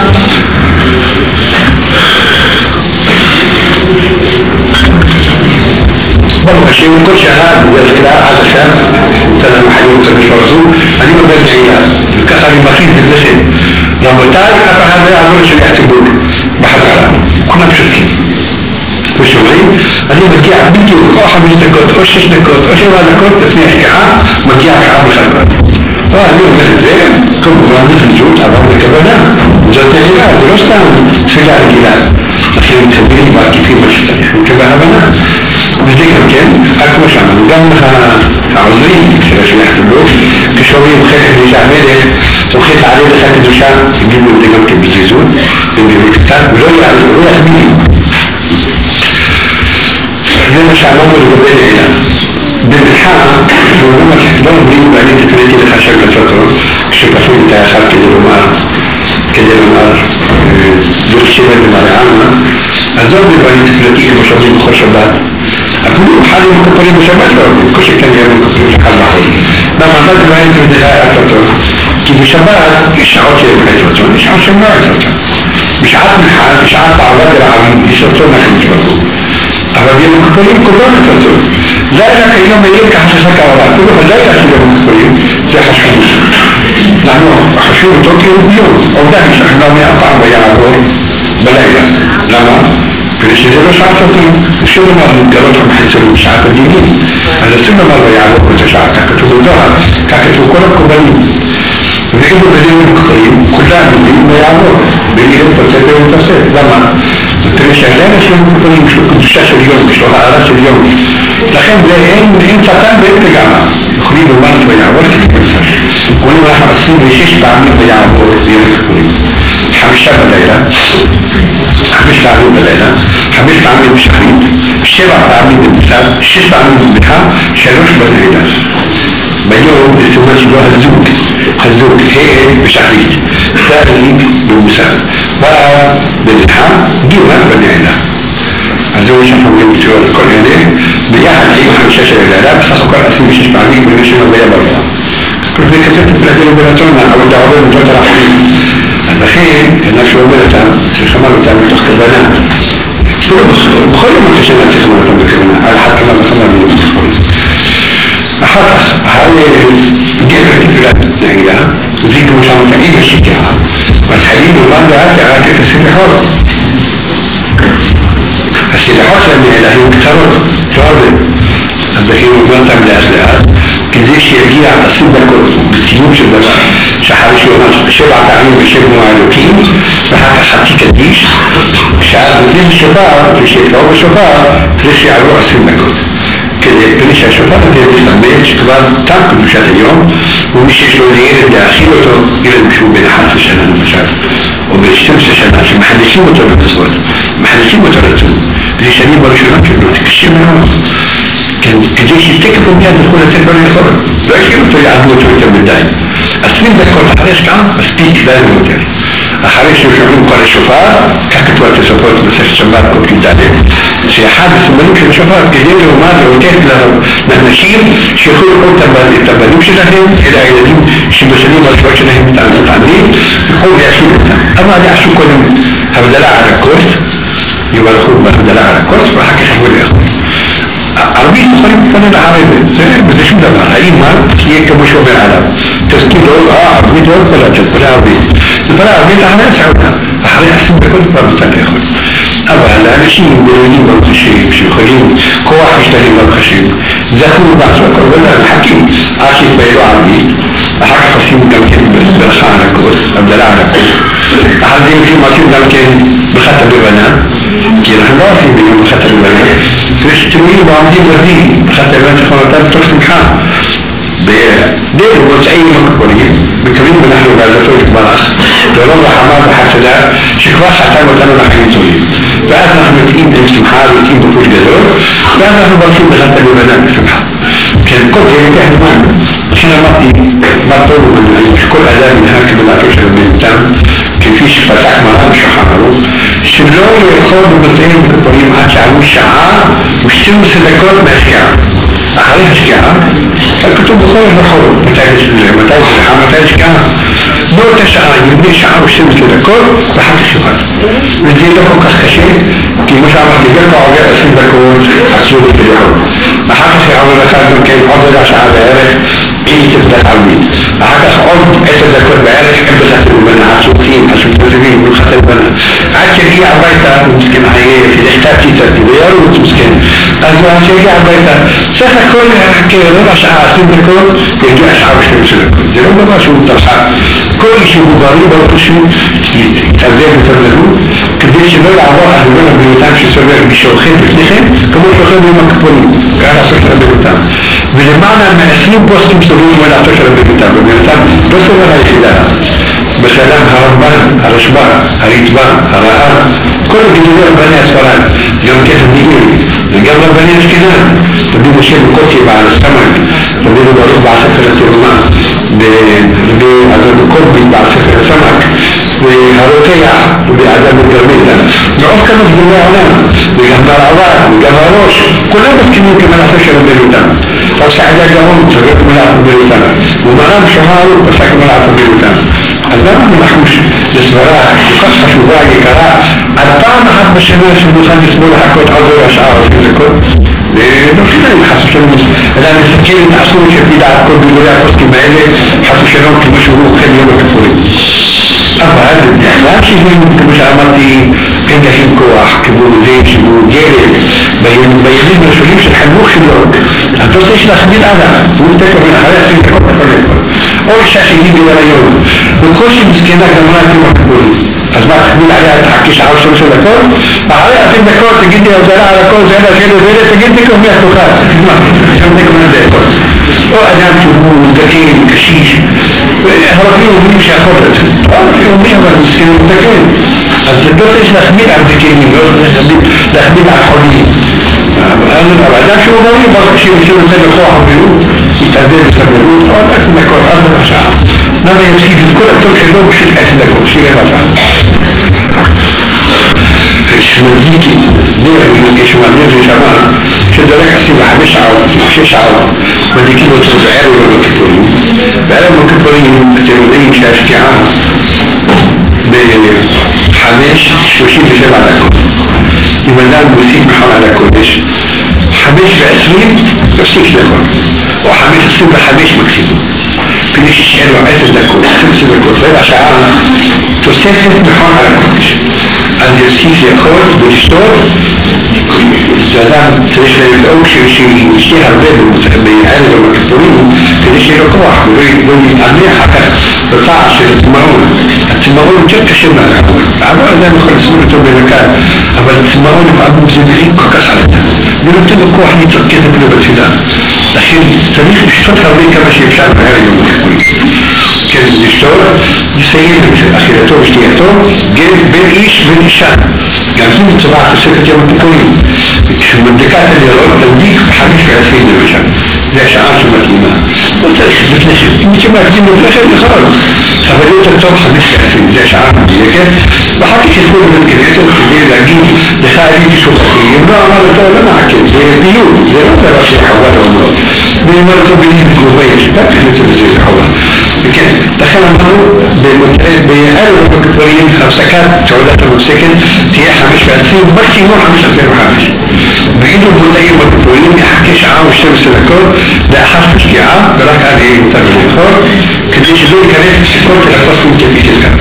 ברוך השם, כל שנה, בזכרה עד השם, תל המחלים וקדוש ברזו, אני מבין נעילה. וככה אני מכין בגלכם. רבותיי, אף אחד לא יעבור לשליח ציבור בחזרה. כולם שותקים. ושומעים, אני מגיע בדיוק או חמש דקות, או שש דקות, או שבע דקות לפני השקיעה, מגיע השעה בחזרה. אני אומר את זה, כמובן נפלגות, אבל בכוונה. זאת נעילה, זה לא סתם תפילה רגילה. לכן מתחברים בעקיפים מה שצריך, מקבל הבנה. וזה גם כן, רק כמו שאמרנו, גם העוזרים של השליח ציבור, כשאומרים חלק לאישה המלך, הולכת לעלה לך קדושה, תגידו את זה גם כן בזריזות, במהירות קצת, ולא יחמיאים. זה מה שאמרנו לגבי נעילה. במלחה, לא אומרים, ואני תקראתי לך שם לפתור, כשפתחו את האחד כדי לומר, כדי לומר, זאת שירה במרעמה, עזוב בדברים תפילתי כמו שאומרים בכל שבת. אפילו חלים מקופלים בשבת לא אומרים, כל שכן יהיה מקופלים שחל בחול. למה? מה זה בעיה זה בדעה הרצון? כי בשבת יש שעות שיש רצון, יש שעות שהן לא רצון. בשעת מלחן, בשעת העבד אל העמים, יש רצון להכניס בגור. אבל ביום מקופלים קובעים את רצון. זה היה רק היום היית ככה שחקה עולה. אפילו בלילה של יום מקופלים זה חשוב. אנחנו חשוב אותו כי הוא ביום. עובדה היא שאנחנו מאה פעם ויעבור בלילה. למה? כדי שזה לא שעת רצון. שום דבר מתגלות המחצרים בשעת הדינים. אז עושים דבר ויעבור את השעה. כך כתוב בזוהר, כך כתוב כל המקובלים. ואילו בדיוק מקובלים, כולם יודעים ויעבור. במילים פוצה ביום תעשה. למה? כדי שהלילה של המקובלים יש לו קדושה של יום, יש לו הערה של יום. לכן אין צטן ואין פגמה. יכולים לומר ויעבור כמובן. אומרים אנחנו עשרים ושש פעמים ויעבור ביום מקובלים. חמישה בלילה, חמש פעמים בלילה, חמש פעמים בשחרית, שבע פעמים במוסר, שש פעמים במסבחה, שלוש בלילה. ביום זה סימן שלו הזוג, הזוג ה' בשחרית, ת' במוסר, ו' במסבחה, ג' בלילה. אז זהו שאנחנו אומרים בצורה לכל אלה, ביחד עם חמישה של הלילה, בסך הכל עשרים ושש פעמים בגלל שלו והיה בלילה. כל זה כתוב תפילתנו ברצון, העבודה עובד בזאת הרחמים. אז לכן, כנף שאומר אותם, צריך לומר אותם מתוך כוונה. בכל יום הקשה צריך לומר אותם בכוונה, על אחת כמה וכמה מילים בכל. אחר כך, אחרי גבר תפילת נעילה, זה כמו שאמרת עם השקיעה, אז חייבים לומר לאט לאט את הסליחות. הסליחות של הנעילה היו קצרות, לא הרבה. אז לכן אומר אותם לאט לאט, כדי שיגיע עשרים דקות בסיום של דבר שאחרי שיאמר שבע פעמים בשם הוא האלוקים ואחר כך חצי קדיש כשאז לפני השופר ושיקראו בשופר כדי שיעברו עשרים דקות כדי שהשופר הזה מסתבר שכבר תם קדושת היום ומי שיש לו לילד להאכיל אותו ילד שהוא בן אחת עשרה שנה למשל או בן שתים עשרה שנה שמחדשים אותו למצוות מחדשים אותו לצום כדי שאני בראשונה שלו תקשה מאוד כדי שתקף ומיד יכול לצאת בו לאכול לא ישאיר אותו יעדו אותו יותר מדי עשרים דקות אחרי השקעה מספיק די יותר אחרי ששומעים כל השופר כך כתוב התוספות בספר שבת כל כיתה שאחד הסימנים של השופר כדי לומר ולתת לאנשים שיוכלו לראות את הבנים שלהם אלה הילדים שבשנים הראשונות שלהם מתענבים יוכלו להשאיר אותם אבל יעשו קודם הבדלה על הכוס יברכו בהבדלה על הכוס ואחר כך יוכלו לאכול ערבית יכולים לפנות לערבת, זה שום דבר, האמא תהיה כמו שאומר עליו תזכיר לו, אה, ערבית לא יכולה, תפלה ערבית תפלה ערבית אחרי הסעודה אחרי עשרים דקות כבר מצא לאכול אבל האנשים בלונים במחשים שיכולים כוח משתנים במחשים זכו בעצו הכל ולא מחכים עד שיתבהלו ערבית אחר כך עושים גם כן ברכה על הכוס, הבדלה על הכוס אחר זה לפעמים עושים גם כן ברכת הלבנה כי אנחנו לא עושים ביום ברכת הלבנה ויש תלויים ועומדים ורדים ברכת הלבנה צריכים אותם בתוך שמחה בדרך מוצאים מקבולים מקווים אנחנו בעזרתו יתברך ולא רחמה וחסדה שכבר חתם אותנו לחיים טובים ואז אנחנו יוצאים עם שמחה ויוצאים בפוש גדול ואז אנחנו ברכים ברכת הלבנה בשמחה כן, כל זה ייקח זמן לכן אמרתי מה טוב הוא שכל אדם ינהג כבלעתו של הבנתם כפי שפתח מראה בשולחן ערוך שלא יכול בבתיהם מקופלים עד שעברו שעה ושתים עשרה דקות מהשקיעה אחרי השקיעה כתוב בכל נכון מתי זה, מתי זה, מתי השקיעה באותה שעה, יבנה שעה ושתים עשרה דקות ואחר כך יוכל וזה לא כל כך קשה כי כמו שאמרתי גרקה עובר עשרים דקות עצרו בטלפון אחר כך יעבור לך גם כן עוד רבע שעה בערך עם תפילת ערבית אחר כך עוד עשר דקות בערך עם ברכת הלבנה הצופים, השותפים, ברכת הלבנה עד שהגיע הביתה הוא מסכן עייף, יחטאתי תרתי וירוץ מסכן אז הוא עד שהגיע הביתה סך הכל כרבע שעה עשרים דקות יגיע שעה ושתים עשרה דקות זה לא דבר שהוא תרחק כל שהוא בריא באותו שהוא יתעזר בתרלגות כדי שלא יעבור הלבנה בריאותם שסובר משאוכל בפניכם כמו שאוכל ביום הכפולים כאן לעשות של הבריאותם ולמעלה מעשרים פוסטים סובבים מולעתו של הבריאותם ובריאותם לא סובר היחידה בשלם הרמב"ן, הרשב"א, הריטב"א, הרע"ר כל גידולי רבני הספרד גם כן המיגוי וגם רבני אשכנז רבי משה בקוצי בעל הסמק רבי ברוך בעל ספר התרומה רבי עזר בקורבי בעל ספר הסמק והרוקח רבי אדם בגרמדה ועוד כמה סגולי העולם, וגם ברעבר, וגם הראש, כולם מסכימים כמלאכתו של רבנותם. אבל סעדה גאון צודק מלאך רבנותם, ומרם שחר פסק מלאך רבנותם. אז למה אנחנו נחוש לסברה כל כך חשובה, יקרה, על פעם אחת בשנה שמוכן לסבול לחכות עוד רבע שעה או עשרים דקות? ולא כדאי חס ושלום, אלא נסתכל את האסור שפידעת כל בגולי הפוסקים האלה, חס ושלום כמו שהוא אוכל יום הכיפורים. אבל בגלל שהם, כמו שאמרתי, אין להם כוח, כמו זה שהוא ילד, בימים הראשונים של חינוך שלו, אז לא צריך להחמיא עליו, הוא תקע בין אחרי עשרים דקות אחרי. או אישה שהיא בהיריון, בקושי מסכנה גמרה את יום הכיפורים. אז מה, תחמיא עליה, תחכי שעה או שלוש דקות? אחרי עשרים דקות תגידי הודעה על הכל, זה אלה שאלה ואלה, תגיד תקע מי התוכה, תגמר, שם תקע מי דקות. או אדם שהוא דקן, קשיש, הרבים אומרים שהחובת, הרבים אומרים אבל מסכנים דקן. אז לא צריך להחמיא על דקנים, לא להחמיא על חולים. אבל אדם שהוא בריא, ברוך שהוא נותן לכוח ובריאות, יתעדל בסבלנות, אבל רק דקות, עד רבע שעה. למה יפסיד את כל הטוב שלו בשביל עשר דקות, בשביל רבע שעה. שמדליקים, כשמדליק ושמע, שדולק עשרים וחמש שעות, שש שעות, מדליקים אותו בערב יום הכיפורים. בערב יום הכיפורים אתם יודעים שהשקיעה בחמש שלושים ושבע דקות. אם אדם מוסיף מחר על הקודש, חמש ועשרים יפסיק דקות, או חמש עשרים וחמש מקסימום. כדי שישאר לו עשר דקות, חמש דקות, רבע שעה, תוספת מחר על הקודש. אז יוסיף לאכול ולשתות, ואדם צריך לדאוג שישתה הרבה בערב יום הכיפורים כדי שיהיה לו כוח ולא יתענה אחר כך בצער של התמרון. התמרון יותר קשה מהעבוד, העבוד אדם יכול לסבול אותו בנקד, אבל התמרון לפעמים זה מרים כל כך על אדם ונותן לו כוח להתרכז אפילו בתפילה. לכן צריך לשתות הרבה כמה שאפשר בערב יום הכיפורים. כן, לשתות, לסיים את אכילתו ושתייתו בין איש ובין אישה. גם זו מצווה תוספת יום הכיפורים. כשמדליקה את הנרות תדליק בחמש ועשרים למשל. זה השעה שמתאימה. לא צריך לפניכם. אם אתם מקדים לפניכם יכול. אבל יותר טוב חמש ועשרים. זה השעה המדויקת. ואחר כך ישבו בבית כנסת כדי להגיד לך הייתי שוחחי. אם לא אמר אותו לא מעקב. זה פיוט. זה לא דבר של חובה לאומרות. ואומר אותו בלי תגובה יש. גם כנסת לזה לחובה. וכן, לכן אמרנו בערב יום הכיפורים הפסקת תעודת המפסקת תהיה חמש ועשרים, מקסימום חמש עשרים וחמש. בעידו מוצאי יום הכיפורים יחכה שעה ושתים עשרה דקות לאחר השקיעה, ורק אז יהיה מותר לאכול, כדי שלא ייכנס לסכות אל הפוסקים כפי שזכר.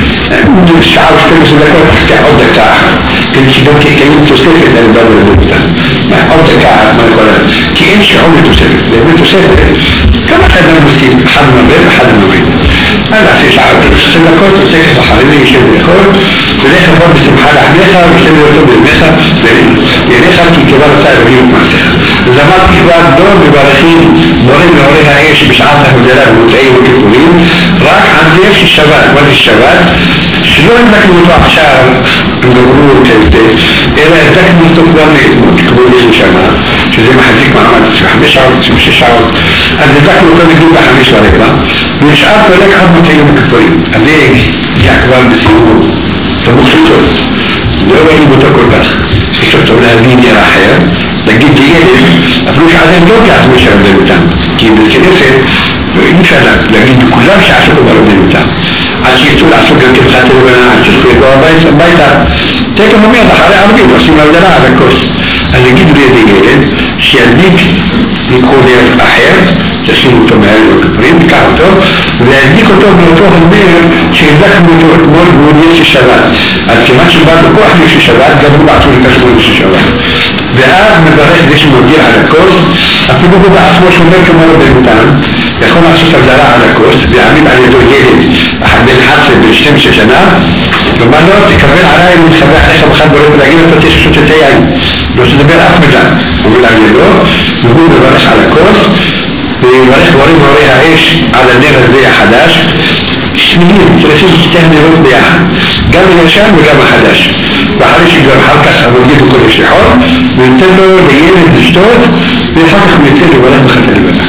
שעה ושתים עשרה דקות תחכה עוד דקה אחת, כדי שגם תקיים תוספת על דבר ולבותה. עוד דקה אחת, מה יכול להיות? כי אין שיעור לתוספת, באמת תוספת. כמה אדם מוסיף? אחד מרבב, אחד מרבב. אני עושה שעה ושתים דקות, תוספת בחריבי, ישב לאכול, ולך לבוא בשמחה לעמך, ושתם לאותו בלמך, ולך כי כבר אתה אלוהים את מעשיך. אז אמרתי כבר דור בברכים, דורים מעורי האש בשעת ההבדלה ומוצאי וכיפורים, רק עד לב ששבת, מה זה שבת? שלא נדקנו אותו עכשיו, הם גמרו את זה, אלא נדקנו אותו כבר מאתמול, כמו לפני שנה, שזה מחזיק מעמד, חמש שעות, שש שעות, אז נדקנו אותו בדיוק בחמש ורבע, ונשאר פרק עד מוצאי וכיפורים. אז זה הגיע כבר בסיום, תמוך שטות, לא רואים אותו כל כך, יש אותו להביא נראה אחר, להגיד לילד, אפילו שעדיין לא כעצמו שרבן אותם, כי בכנסת אי אפשר להגיד בכולם שעשו ברבן אותם, עד שיצאו לעשות גם כבחת לבנה, עד שזכו יבוא הביתה, תקע אומר, אחרי ערבים, עושים הבדלה על הכוס. אז יגידו לידי ילד, שידליק מיקרודר אחר, תשים אותו מעל וכפרים, תיקח אותו, ולהדליק אותו מאותו הנבר שהדלקנו אותו אתמול בגודל של שבת. אז כמעט שבאת בכוח של שבת, גם הוא בעצמו לקשור של שבת. ואז מברך זה שמודיע על הכוס, אפילו הוא בעצמו שומר כמו רבן אותם, יכול לעשות הבדלה על הכוס, ויעמיד על ידו ילד, בן אחת עשרה, בן שתים עשרה שנה, ואומר לו, תקבל עליי ומתחבא עליך בחד בורק ולהגיד אותו תששות את היין, לא תדבר אף מילה, הוא מול על ידו, והוא מברך על הכוס, ויברך בורים מעורי האש על הנר הזה החדש, שניים, צריכים שתי הנרות ביחד, גם הישן וגם החדש. ואחרי שכבר אחר כך המודיע בכל השליחות, ונותן לו לילד לשתות, ואחר כך הוא יצא לברך בחת הלבנה.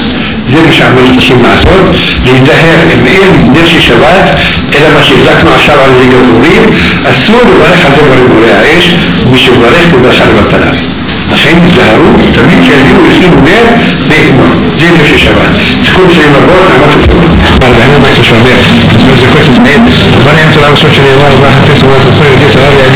זה מה שאנחנו צריכים לעשות, להיזהר אם אין נפש שבת, אלא מה שהחלטנו עכשיו על ידי גבורים, אסור לברך על זה בריבורי האש, ומי שברך בברכה לבטלה. לכן תזהרו, תמיד שיביאו ישימו נר לאכול, זה נפש שבת. סיכום שנים רבות, נעמד וטובות. بعد هنا ما يكتشف بيه، بس بذكرت سعيد، ربنا يمتلع بصوت شريعة الله، راح تسوى تطير دي تغير